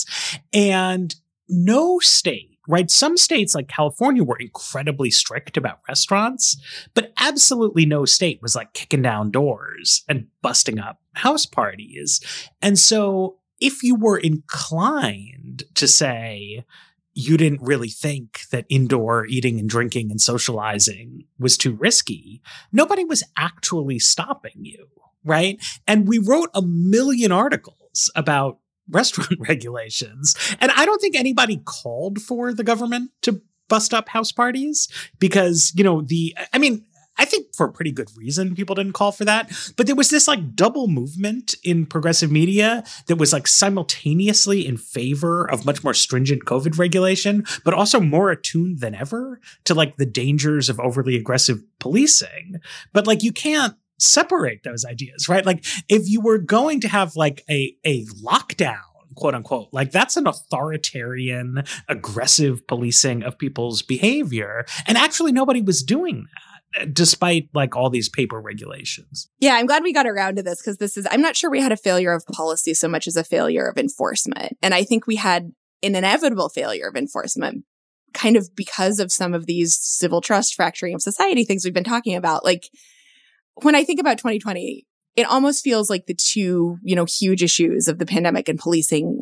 and no state. Right. Some states like California were incredibly strict about restaurants, but absolutely no state was like kicking down doors and busting up house parties. And so if you were inclined to say you didn't really think that indoor eating and drinking and socializing was too risky, nobody was actually stopping you. Right. And we wrote a million articles about restaurant regulations. And I don't think anybody called for the government to bust up house parties because, you know, the, I mean, I think for a pretty good reason people didn't call for that. But there was this like double movement in progressive media that was like simultaneously in favor of much more stringent COVID regulation, but also more attuned than ever to like the dangers of overly aggressive policing. But like you can't separate those ideas, right? Like if you were going to have like a, a lockdown, quote unquote, like that's an authoritarian, aggressive policing of people's behavior. And actually nobody was doing that, despite like all these paper regulations. Yeah, I'm glad we got around to this because this is, I'm not sure we had a failure of policy so much as a failure of enforcement. And I think we had an inevitable failure of enforcement kind of because of some of these civil trust fracturing of society things we've been talking about. Like, when I think about twenty twenty, it almost feels like the two, you know, huge issues of the pandemic and policing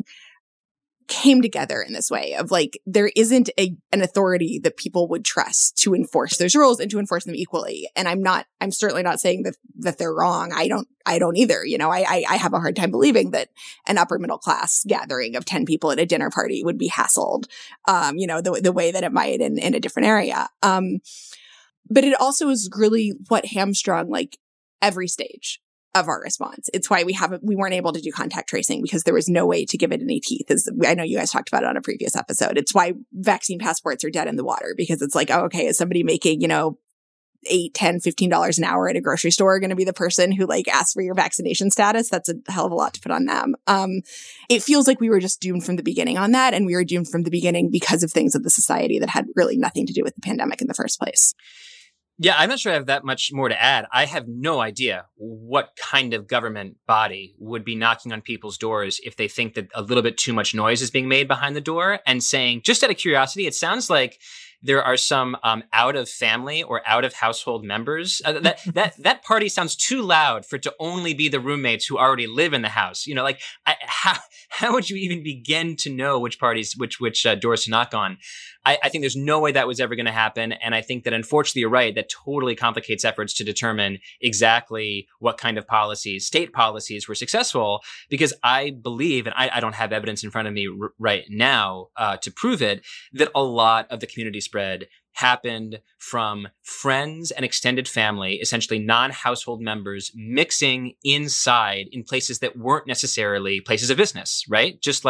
came together in this way of like, there isn't a, an authority that people would trust to enforce those rules and to enforce them equally. And I'm not, I'm certainly not saying that, that they're wrong. I don't, I don't either. You know, I, I, I have a hard time believing that an upper middle class gathering of ten people at a dinner party would be hassled, um, you know, the, the way that it might in, in a different area. Um, But it also is really what hamstrung like every stage of our response. It's why we haven't, we weren't able to do contact tracing because there was no way to give it any teeth. As I know you guys talked about it on a previous episode. It's why vaccine passports are dead in the water because it's like, oh, okay, is somebody making, you know, eight, ten, fifteen dollars an hour at a grocery store going to be the person who like asks for your vaccination status? That's a hell of a lot to put on them. Um, it feels like we were just doomed from the beginning on that. And we were doomed from the beginning because of things of the society that had really nothing to do with the pandemic in the first place. Yeah, I'm not sure I have that much more to add. I have no idea what kind of government body would be knocking on people's doors if they think that a little bit too much noise is being made behind the door and saying, just out of curiosity, it sounds like there are some um, out of family or out of household members. Uh, that that that party sounds too loud for it to only be the roommates who already live in the house. You know, like I, how how would you even begin to know which parties, which which uh, doors to knock on? I, I think there's no way that was ever going to happen, and I think that unfortunately you're right. That totally complicates efforts to determine exactly what kind of policies, state policies, were successful. Because I believe, and I, I don't have evidence in front of me r- right now uh, to prove it, that a lot of the community spread happened from friends and extended family, essentially non-household members, mixing inside in places that weren't necessarily places of business, right? Just like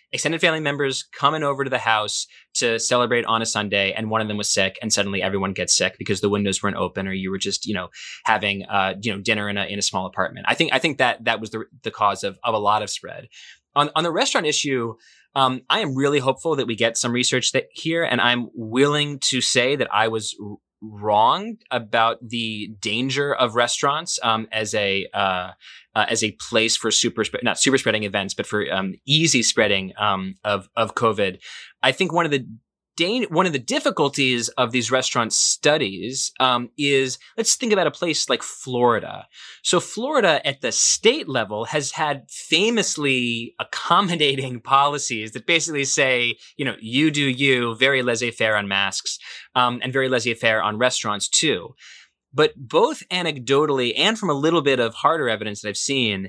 extended family members coming over to the house to celebrate on a Sunday, and one of them was sick, and suddenly everyone gets sick because the windows weren't open, or you were just, you know, having, uh, you know, dinner in a in a small apartment. I think I think that that was the the cause of of a lot of spread. On on the restaurant issue, um, I am really hopeful that we get some research that here, and I'm willing to say that I was r- wrong about the danger of restaurants um, as a uh, uh, as a place for super spread, not super spreading events, but for um, easy spreading um, of of COVID. I think one of the Dan- one of the difficulties of these restaurant studies um, is, let's think about a place like Florida. So Florida at the state level has had famously accommodating policies that basically say, you know, you do you, very laissez-faire on masks, um, and very laissez-faire on restaurants too. But both anecdotally and from a little bit of harder evidence that I've seen,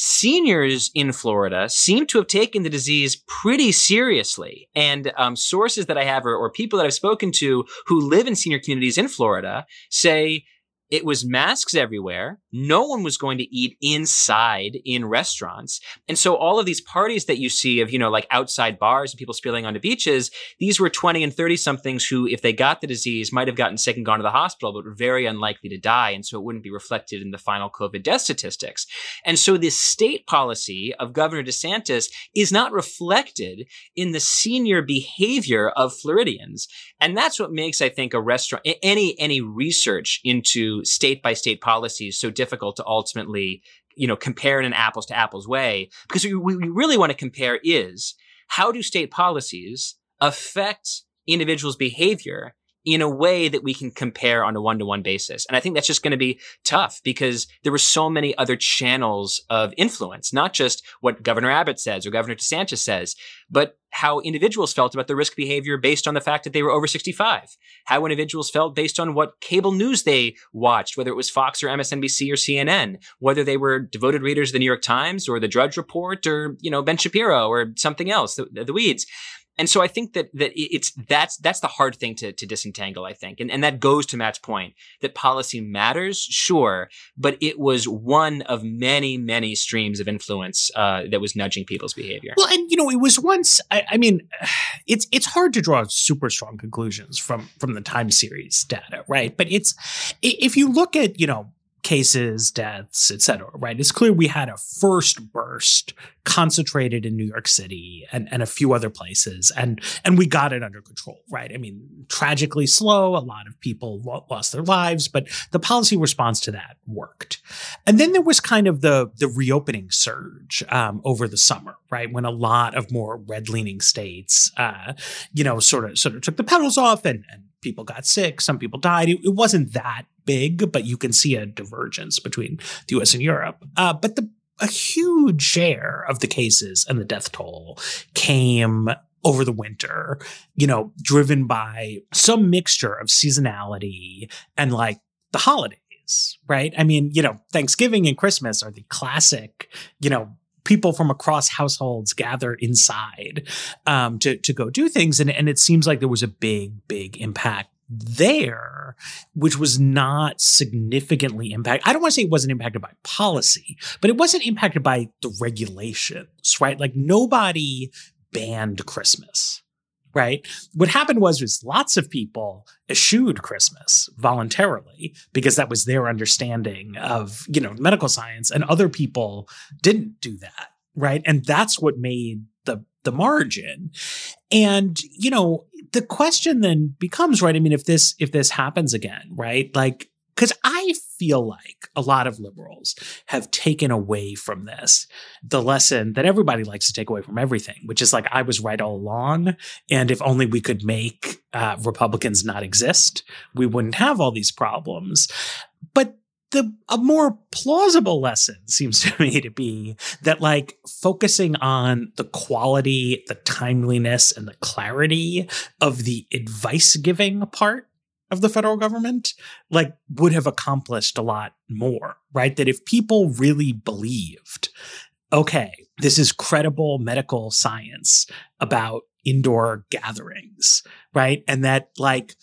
seniors in Florida seem to have taken the disease pretty seriously. And um, sources that I have, or, or people that I've spoken to who live in senior communities in Florida, say it was masks everywhere. No one was going to eat inside in restaurants. And so all of these parties that you see of, you know, like outside bars and people spilling onto beaches, these were twenty and thirty somethings who, if they got the disease, might have gotten sick and gone to the hospital, but were very unlikely to die. And so it wouldn't be reflected in the final COVID death statistics. And so this state policy of Governor DeSantis is not reflected in the senior behavior of Floridians. And that's what makes, I think, a restaurant, any, any research into state by state policies so difficult to ultimately, you know, compare in an apples to apples way. Because what we really want to compare is, how do state policies affect individuals' behavior in a way that we can compare on a one-to-one basis? And I think that's just going to be tough because there were so many other channels of influence, not just what Governor Abbott says or Governor DeSantis says, but how individuals felt about the risk behavior based on the fact that they were over sixty-five, how individuals felt based on what cable news they watched, whether it was Fox or M S N B C or C N N, whether they were devoted readers of the New York Times or the Drudge Report or, you know, Ben Shapiro or something else, the, the Weeds. And so I think that that it's that's that's the hard thing to to disentangle, I think. And and that goes to Matt's point that policy matters, sure, but it was one of many, many streams of influence uh, that was nudging people's behavior. Well, and you know, it was once I, I mean, it's it's hard to draw super strong conclusions from from the time series data, right? But it's if you look at, you know, cases, deaths, et cetera, right? It's clear we had a first burst concentrated in New York City and, and a few other places, and and we got it under control, right? I mean, tragically slow, a lot of people lo- lost their lives, but the policy response to that worked. And then there was kind of the the reopening surge um, over the summer, right? When a lot of more red-leaning states, uh, you know, sort of sort of took the pedals off and, and people got sick, some people died. It, it wasn't that big, but you can see a divergence between the U S and Europe. Uh, but the a huge share of the cases and the death toll came over the winter, you know, driven by some mixture of seasonality and like the holidays, right? I mean, you know, Thanksgiving and Christmas are the classic, you know, people from across households gather inside um, to, to go do things. And, and it seems like there was a big, big impact there, which was not significantly impacted. I don't want to say it wasn't impacted by policy, but it wasn't impacted by the regulations, right? Like nobody banned Christmas, right? What happened was, was lots of people eschewed Christmas voluntarily because that was their understanding of, you know, medical science, and other people didn't do that, right? And that's what made the the margin. And, you know, the question then becomes, right, I mean, if this if this happens again, right, like, because I feel like a lot of liberals have taken away from this the lesson that everybody likes to take away from everything, which is like, I was right all along. And if only we could make uh, Republicans not exist, we wouldn't have all these problems. But the a more plausible lesson seems to me to be that, like, focusing on the quality, the timeliness, and the clarity of the advice giving part of the federal government, like, would have accomplished a lot more, right? That if people really believed, okay, this is credible medical science about indoor gatherings, right? And that, like,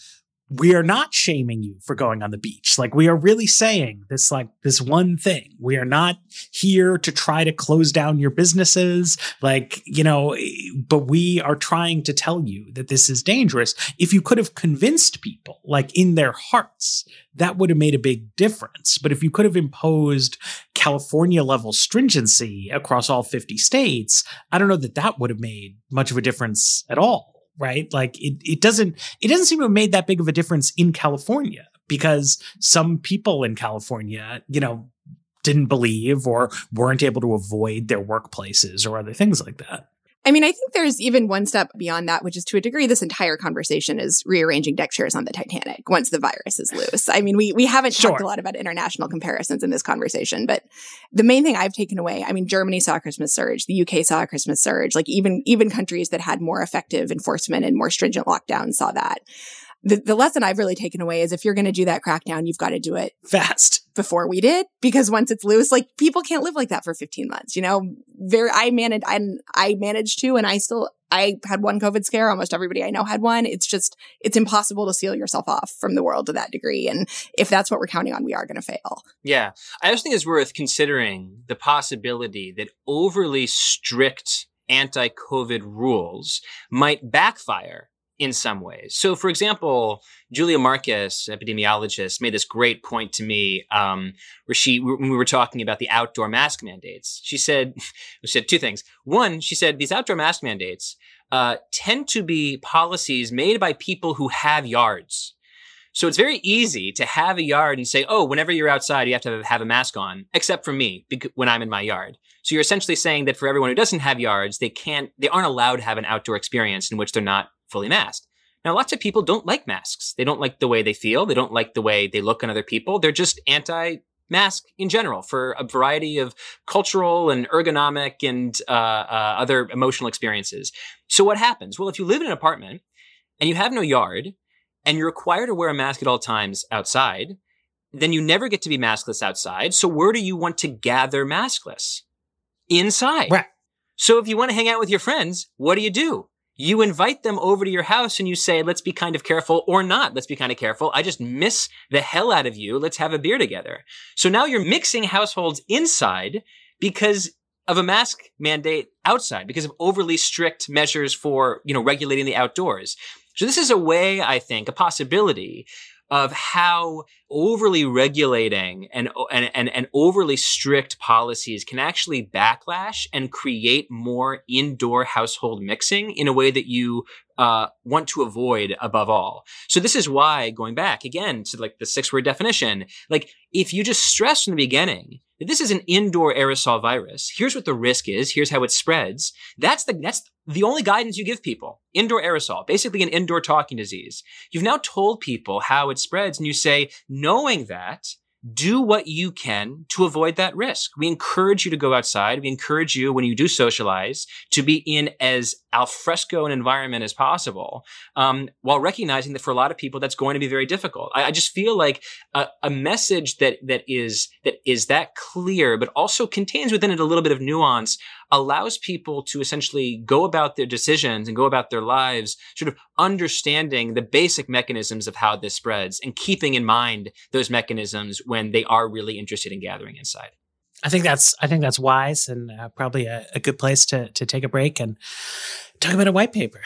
we are not shaming you for going on the beach. Like, we are really saying this, like this one thing. We are not here to try to close down your businesses. Like, you know, but we are trying to tell you that this is dangerous. If you could have convinced people, like in their hearts, that would have made a big difference. But if you could have imposed California level stringency across all fifty states, I don't know that that would have made much of a difference at all. Right? Like it, it doesn't, it doesn't seem to have made that big of a difference in California because some people in California, you know, didn't believe or weren't able to avoid their workplaces or other things like that. I mean, I think there's even one step beyond that, which is to a degree, this entire conversation is rearranging deck chairs on the Titanic once the virus is loose. I mean, we we haven't sure. talked a lot about international comparisons in this conversation, but the main thing I've taken away, I mean, Germany saw a Christmas surge, the U K saw a Christmas surge, like even even countries that had more effective enforcement and more stringent lockdowns saw that. The, the lesson I've really taken away is if you're going to do that crackdown, you've got to do it fast before we did, because once it's loose, like people can't live like that for fifteen months. You know, very, I managed, I, I managed to, and I still, I had one COVID scare. Almost everybody I know had one. It's just, it's impossible to seal yourself off from the world to that degree. And if that's what we're counting on, we are going to fail. Yeah. I also think it's worth considering the possibility that overly strict anti-COVID rules might backfire in some ways. So, for example, Julia Marcus, epidemiologist, made this great point to me um, where she, when we were talking about the outdoor mask mandates, she said, she said two things. One, she said these outdoor mask mandates uh, tend to be policies made by people who have yards. So it's very easy to have a yard and say, oh, whenever you're outside, you have to have a mask on, except for me when I'm in my yard. So you're essentially saying that for everyone who doesn't have yards, they can't, they aren't allowed to have an outdoor experience in which they're not fully masked. Now, lots of people don't like masks. They don't like the way they feel. They don't like the way they look on other people. They're just anti-mask in general for a variety of cultural and ergonomic and uh, uh, other emotional experiences. So what happens? Well, if you live in an apartment and you have no yard and you're required to wear a mask at all times outside, then you never get to be maskless outside. So where do you want to gather maskless? Inside. Right. So if you want to hang out with your friends, what do you do? You invite them over to your house and you say, let's be kind of careful, or not, let's be kind of careful. I just miss the hell out of you. Let's have a beer together. So now you're mixing households inside because of a mask mandate outside, because of overly strict measures for, you know, regulating the outdoors. So this is a way, I think, a possibility of how overly regulating and, and, and, and overly strict policies can actually backlash and create more indoor household mixing in a way that you uh, want to avoid above all. So this is why, going back again to like the six word definition, like if you just stress from the beginning that this is an indoor aerosol virus, here's what the risk is, here's how it spreads. That's the, that's the only guidance you give people. Indoor aerosol, basically an indoor talking disease. You've now told people how it spreads, and you say, knowing that, do what you can to avoid that risk. We encourage you to go outside. We encourage you, when you do socialize, to be in as alfresco an environment as possible, um, while recognizing that for a lot of people, that's going to be very difficult. I, I just feel like a, a message that that is that is that clear, but also contains within it a little bit of nuance, allows people to essentially go about their decisions and go about their lives, sort of understanding the basic mechanisms of how this spreads and keeping in mind those mechanisms when they are really interested in gathering inside. I think that's I think that's wise and uh, probably a, a good place to to take a break and talk about a white paper.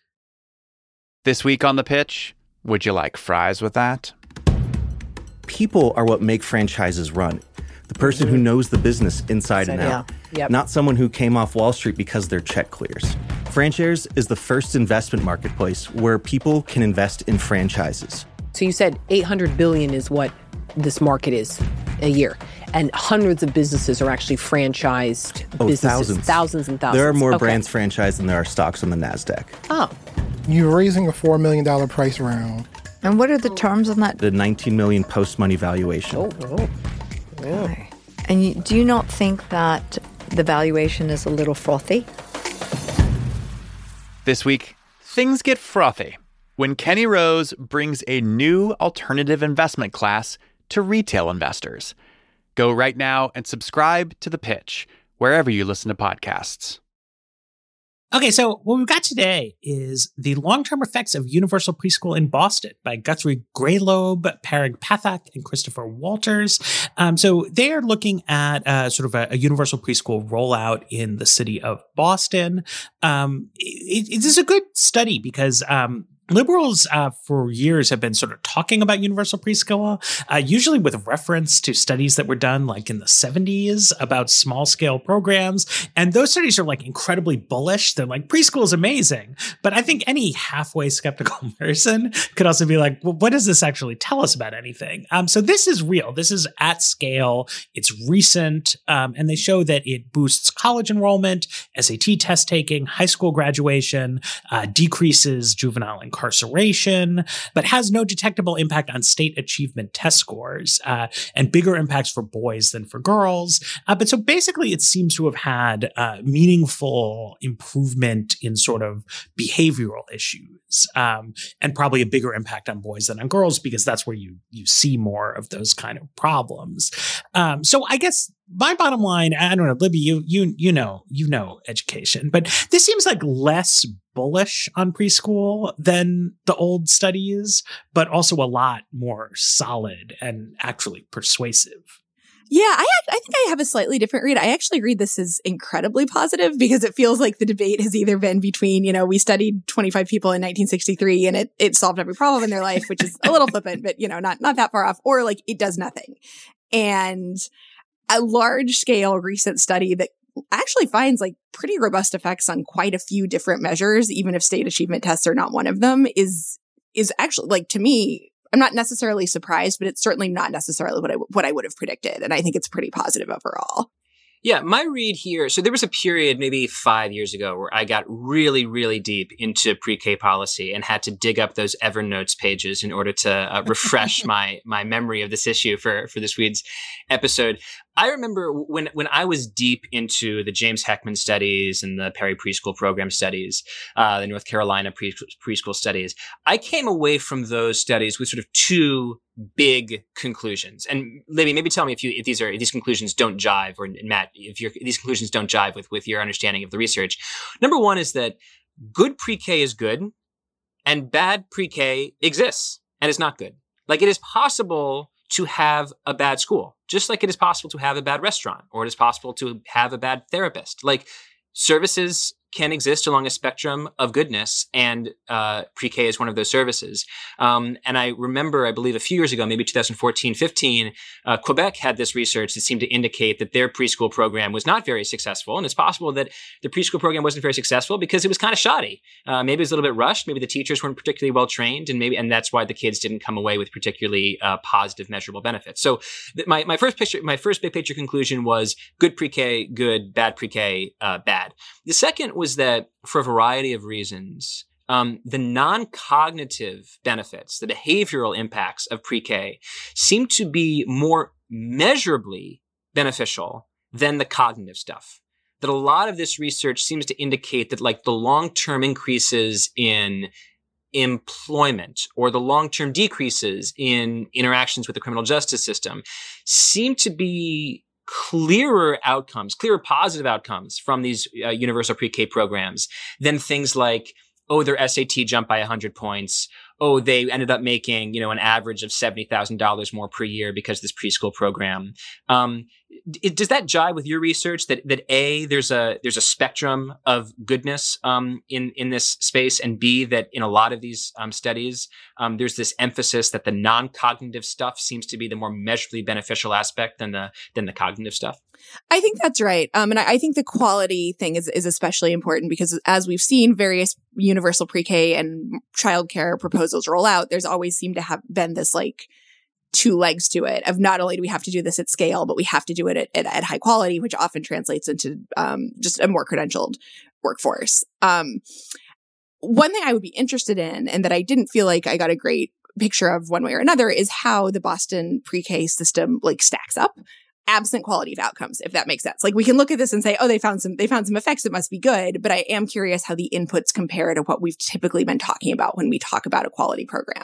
This week on The Pitch, would you like fries with that? People are what make franchises run. The person who knows the business inside and out. Yeah. Yep. Not someone who came off Wall Street because their check clears. FranShares is the first investment marketplace where people can invest in franchises. So you said eight hundred billion dollars is what this market is a year. And hundreds of businesses are actually franchised Oh, businesses. thousands. Thousands and thousands. There are more Okay. brands franchised than there are stocks on the NASDAQ. Oh. You're raising a four million dollars price round. And what are the terms on that? The nineteen million dollars post-money valuation. Oh, oh. Okay. And you, do you not think that the valuation is a little frothy? This week, things get frothy when Kenny Rose brings a new alternative investment class to retail investors. Go right now and subscribe to The Pitch, wherever you listen to podcasts. Okay, so what we've got today is the long-term effects of universal preschool in Boston by Guthrie Graylobe, Parag Pathak, and Christopher Walters. Um, so they are looking at uh, sort of a, a universal preschool rollout in the city of Boston. Um, it, it is a good study because um, liberals uh, for years have been sort of talking about universal preschool, uh, usually with reference to studies that were done like in the seventies about small scale programs. And those studies are like incredibly bullish. They're like, preschool is amazing. But I think any halfway skeptical person could also be like, well, what does this actually tell us about anything? Um, so this is real. This is at scale. It's recent. Um, and they show that it boosts college enrollment, S A T test taking, high school graduation, uh, decreases juvenile incarceration, but has no detectable impact on state achievement test scores, uh, and bigger impacts for boys than for girls. Uh, but so basically it seems to have had uh, meaningful improvement in sort of behavioral issues, um, and probably a bigger impact on boys than on girls because that's where you you see more of those kind of problems. Um, so I guess my bottom line, I don't know, Libby, you you you know you know education, but this seems like less bullish on preschool than the old studies, but also a lot more solid and actually persuasive. Yeah, I I think I have a slightly different read. I actually read this as incredibly positive because it feels like the debate has either been between, you know, we studied twenty-five people in nineteen sixty-three and it it solved every problem in their life, which is a little flippant, but, you know, not not that far off, or like it does nothing. And a large scale recent study that actually finds like pretty robust effects on quite a few different measures, even if state achievement tests are not one of them, is is actually, like, to me, I'm not necessarily surprised, but it's certainly not necessarily what I what I would have predicted, and I think it's pretty positive overall. Yeah, my read here, so there was a period maybe five years ago where I got really, really deep into pre-K policy and had to dig up those Evernote pages in order to uh, refresh my my memory of this issue for, for this Weeds episode. I remember when when I was deep into the James Heckman studies and the Perry preschool program studies, uh, the North Carolina pre- preschool studies, I came away from those studies with sort of two big conclusions. And Libby, maybe tell me if you if these are if these conclusions don't jive, or Matt, if your these conclusions don't jive with with your understanding of the research. Number one is that good pre-K is good, and bad pre-K exists and is not good. Like, it is possible to have a bad school, just like it is possible to have a bad restaurant, or it is possible to have a bad therapist. Like, services can exist along a spectrum of goodness, and uh, pre-K is one of those services. Um, and I remember, I believe a few years ago, maybe two thousand fourteen, fifteen, uh, Quebec had this research that seemed to indicate that their preschool program was not very successful. And it's possible that the preschool program wasn't very successful because it was kind of shoddy. Uh, maybe it was a little bit rushed. Maybe the teachers weren't particularly well trained, and maybe and that's why the kids didn't come away with particularly uh, positive, measurable benefits. So th- my my first picture, my first big picture conclusion was good pre-K, good; bad pre-K, uh, bad. The second was was that for a variety of reasons, um, the non-cognitive benefits, the behavioral impacts of pre-K seem to be more measurably beneficial than the cognitive stuff. That a lot of this research seems to indicate that, like, the long-term increases in employment or the long-term decreases in interactions with the criminal justice system seem to be clearer outcomes, clearer positive outcomes from these uh, universal pre-K programs than things like, oh, their S A T jumped by one hundred points. Oh, they ended up making, you know, an average of seventy thousand dollars more per year because of this preschool program. Um, it, does that jive with your research that, that A, there's a, there's a spectrum of goodness, um, in, in this space, and B, that in a lot of these, um, studies, um, there's this emphasis that the non-cognitive stuff seems to be the more measurably beneficial aspect than the, than the cognitive stuff? I think that's right. Um, and I, I think the quality thing is, is especially important because, as we've seen various universal pre-K and childcare proposals roll out, there's always seemed to have been this, like, two legs to it of not only do we have to do this at scale, but we have to do it at, at, at high quality, which often translates into um, just a more credentialed workforce. Um, one thing I would be interested in, and that I didn't feel like I got a great picture of one way or another, is how the Boston pre-K system, like, stacks up, absent quality of outcomes, if that makes sense. Like, we can look at this and say, oh, they found some, they found some effects. It must be good. But I am curious how the inputs compare to what we've typically been talking about when we talk about a quality program.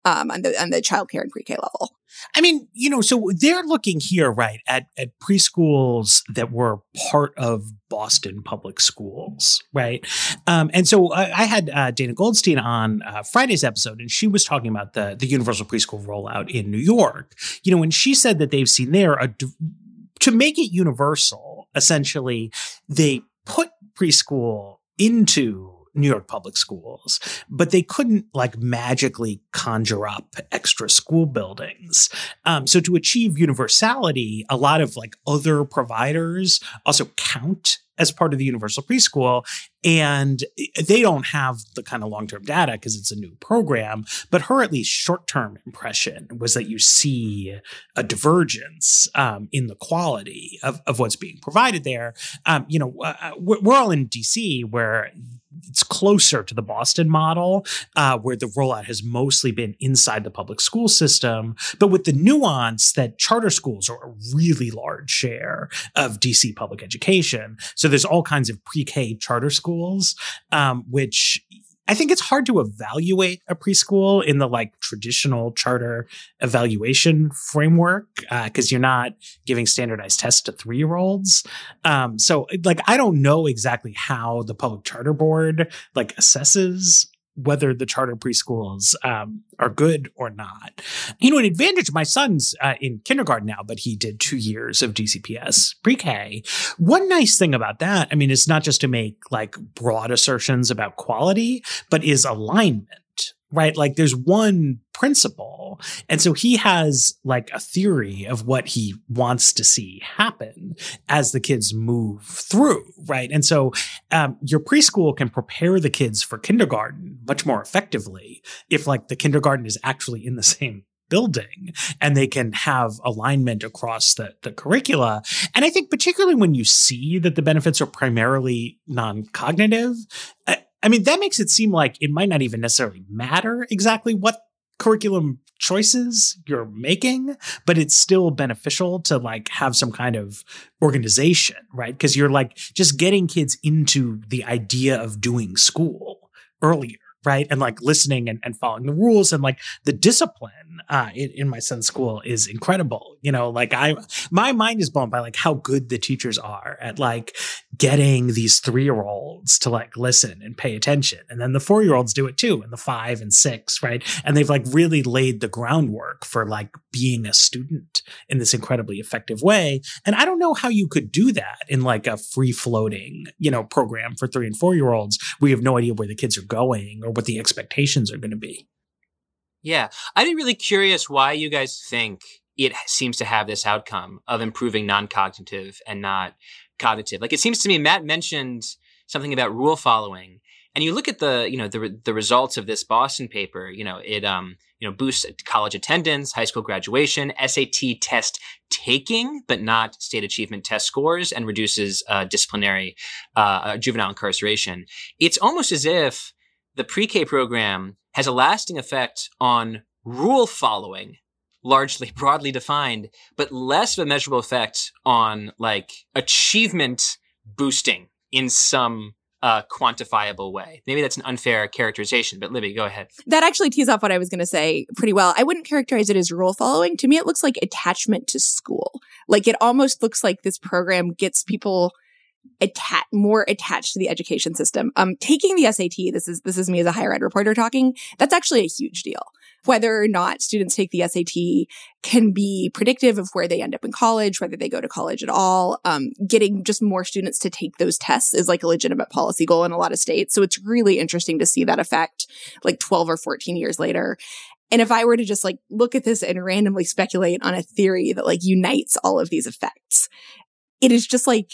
um, on the on the childcare and pre-K level. I mean, you know, so they're looking here, right, at, at preschools that were part of Boston public schools, right? Um, and so I, I had uh, Dana Goldstein on uh, Friday's episode, and she was talking about the, the universal preschool rollout in New York. You know, when she said that they've seen there, a, to make it universal, essentially, they put preschool into New York public schools, but they couldn't like magically conjure up extra school buildings. Um, so to achieve universality, a lot of like other providers also count as part of the universal preschool. And they don't have the kind of long-term data because it's a new program, but her at least short-term impression was that you see a divergence um, in the quality of, of what's being provided there. Um, you know, uh, we're, we're all in D C where it's closer to the Boston model, uh, where the rollout has mostly been inside the public school system, but with the nuance that charter schools are a really large share of D C public education. So there's all kinds of pre-K charter schools, um, which I think it's hard to evaluate a preschool in the like traditional charter evaluation framework because uh, you're not giving standardized tests to three-year-olds. Um, so like, I don't know exactly how the public charter board like assesses whether the charter preschools um, are good or not. You know, an advantage, my son's uh, in kindergarten now, but he did two years of D C P S pre-K. One nice thing about that, I mean, it's not just to make like broad assertions about quality, but is alignment, right? Like there's one principle. And so he has like a theory of what he wants to see happen as the kids move through, right? And so um, your preschool can prepare the kids for kindergarten much more effectively if like the kindergarten is actually in the same building and they can have alignment across the, the curricula. And I think particularly when you see that the benefits are primarily non-cognitive, I, I mean, that makes it seem like it might not even necessarily matter exactly what curriculum choices you're making, but it's still beneficial to like have some kind of organization, right? Because you're like just getting kids into the idea of doing school earlier, right? And like listening and, and following the rules and like the discipline uh, in, in my son's school is incredible. You know, like I, my mind is blown by like how good the teachers are at like getting these three-year-olds to like listen and pay attention. And then the four-year-olds do it too, and the five and six, right? And they've like really laid the groundwork for like being a student in this incredibly effective way. And I don't know how you could do that in like a free-floating, you know, program for three and four-year-olds where you have no idea where the kids are going or what the expectations are going to be. Yeah. I'd be really curious why you guys think it seems to have this outcome of improving non-cognitive and not cognitive. Like it seems to me, Matt mentioned something about rule following, and you look at the, you know, the the results of this Boston paper. You know, it um, you know, boosts college attendance, high school graduation, S A T test taking, but not state achievement test scores, and reduces uh, disciplinary uh, juvenile incarceration. It's almost as if the pre-K program has a lasting effect on rule following, largely broadly defined, but less of a measurable effect on like achievement boosting in some uh, quantifiable way. Maybe that's an unfair characterization, but Libby, go ahead. That actually tees off what I was going to say pretty well. I wouldn't characterize it as rule following. To me, it looks like attachment to school. Like it almost looks like this program gets people Atta- more attached to the education system. Um, taking the S A T, this is this is me as a higher ed reporter talking, that's actually a huge deal. Whether or not students take the S A T can be predictive of where they end up in college, whether they go to college at all. Um, getting just more students to take those tests is like a legitimate policy goal in a lot of states. So it's really interesting to see that effect like twelve or fourteen years later. And if I were to just like look at this and randomly speculate on a theory that like unites all of these effects, it is just like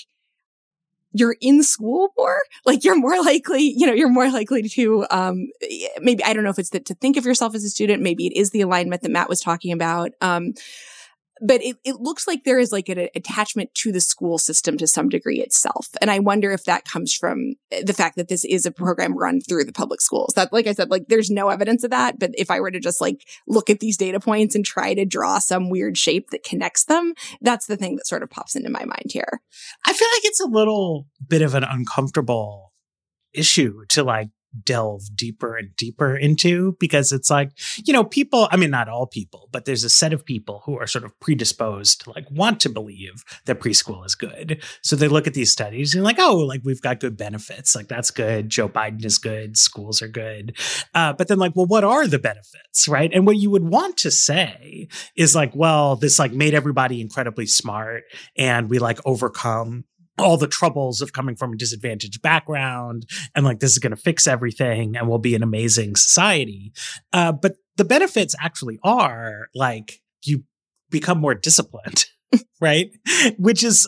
you're in school more, like you're more likely, you know, you're more likely to, um, maybe, I don't know if it's the, to think of yourself as a student. Maybe it is the alignment that Matt was talking about. Um, but it, it looks like there is like an attachment to the school system to some degree itself. And I wonder if that comes from the fact that this is a program run through the public schools. That, like I said, like there's no evidence of that. But if I were to just like look at these data points and try to draw some weird shape that connects them, that's the thing that sort of pops into my mind here. I feel like it's a little bit of an uncomfortable issue to like delve deeper and deeper into, because it's like, you know, people, I mean, not all people, but there's a set of people who are sort of predisposed to like want to believe that preschool is good. So they look at these studies and like, oh, like we've got good benefits. Like that's good. Joe Biden is good. Schools are good. Uh, but then like, well, what are the benefits? Right. And what you would want to say is like, well, this like made everybody incredibly smart and we like overcome all the troubles of coming from a disadvantaged background. And like, this is going to fix everything and we'll be an amazing society. Uh, but the benefits actually are like, you become more disciplined, right? Which is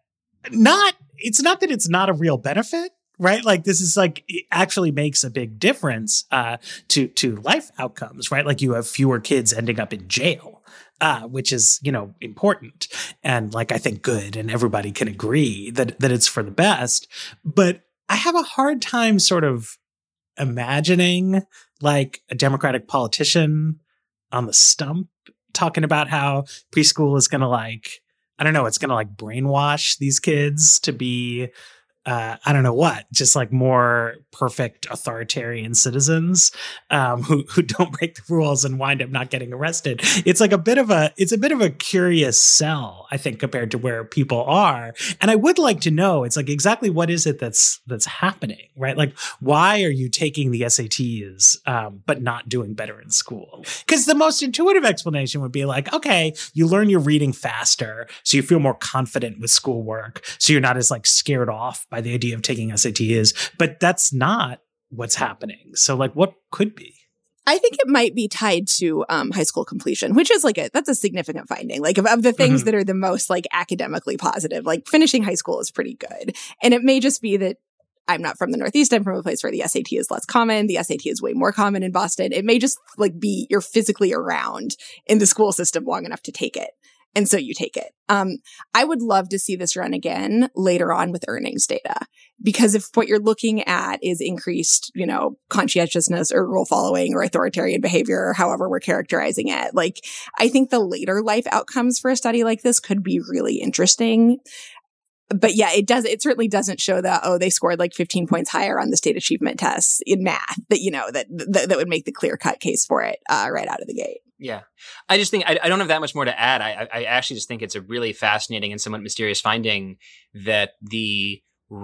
not, it's not that it's not a real benefit, right? Like this is like, it actually makes a big difference uh, to, to life outcomes, right? Like you have fewer kids ending up in jail. Uh, which is, you know, important and like I think good, and everybody can agree that that it's for the best. But I have a hard time sort of imagining like a Democratic politician on the stump talking about how preschool is going to like, I don't know, it's going to like brainwash these kids to be Uh, I don't know what, just like more perfect authoritarian citizens um, who who don't break the rules and wind up not getting arrested. It's like a bit of a it's a bit of a curious sell, I think, compared to where people are. And I would like to know, it's like exactly what is it that's that's happening, right? Like, why are you taking the S A Ts um, but not doing better in school? Because the most intuitive explanation would be like, okay, you learn your reading faster, so you feel more confident with schoolwork, so you're not as like scared off by the idea of taking S A Ts, but that's not what's happening. So like what could be? I think it might be tied to um, high school completion, which is like a, that's a significant finding. Like of, of the things mm-hmm. that are the most like academically positive, like finishing high school is pretty good. And it may just be that I'm not from the Northeast. I'm from a place where the S A T is less common. The S A T is way more common in Boston. It may just like be you're physically around in the school system long enough to take it. And so you take it. Um, I would love to see this run again later on with earnings data, because if what you're looking at is increased, you know, conscientiousness or rule following or authoritarian behavior or however we're characterizing it, like I think the later life outcomes for a study like this could be really interesting. But yeah, it does. It certainly doesn't show that, oh, they scored like fifteen points higher on the state achievement tests in math that, you know, that, that, that would make the clear cut case for it uh, right out of the gate. Yeah. I just think I, I don't have that much more to add. I, I actually just think it's a really fascinating and somewhat mysterious finding that the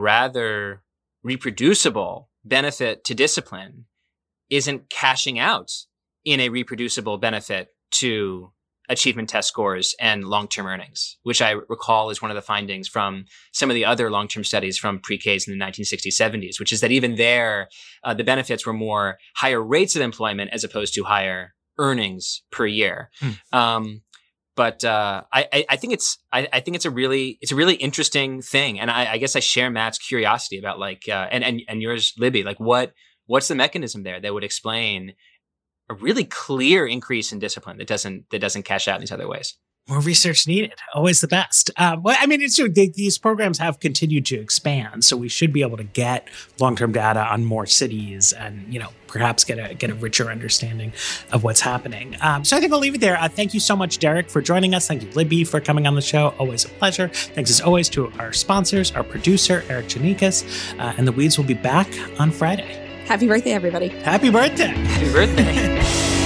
rather reproducible benefit to discipline isn't cashing out in a reproducible benefit to achievement test scores and long-term earnings, which I recall is one of the findings from some of the other long-term studies from pre-Ks in the nineteen sixties, seventies, which is that even there, uh, the benefits were more higher rates of employment as opposed to higher earnings per year. Hmm. Um, but uh, I, I think it's I, I think it's a really it's a really interesting thing, and I, I guess I share Matt's curiosity about like uh, and and and yours, Libby. Like what what's the mechanism there that would explain a really clear increase in discipline that doesn't that doesn't cash out in these other ways? More research needed. Always the best. Uh, well, I mean, it's true. They, these programs have continued to expand, so we should be able to get long-term data on more cities, and you know, perhaps get a get a richer understanding of what's happening. Um, so I think I'll leave it there. Uh, thank you so much, Derek, for joining us. Thank you, Libby, for coming on the show. Always a pleasure. Thanks as always to our sponsors, our producer, Eric Janikas, uh, and the Weeds will be back on Friday. Happy birthday, everybody! Happy birthday! Happy birthday!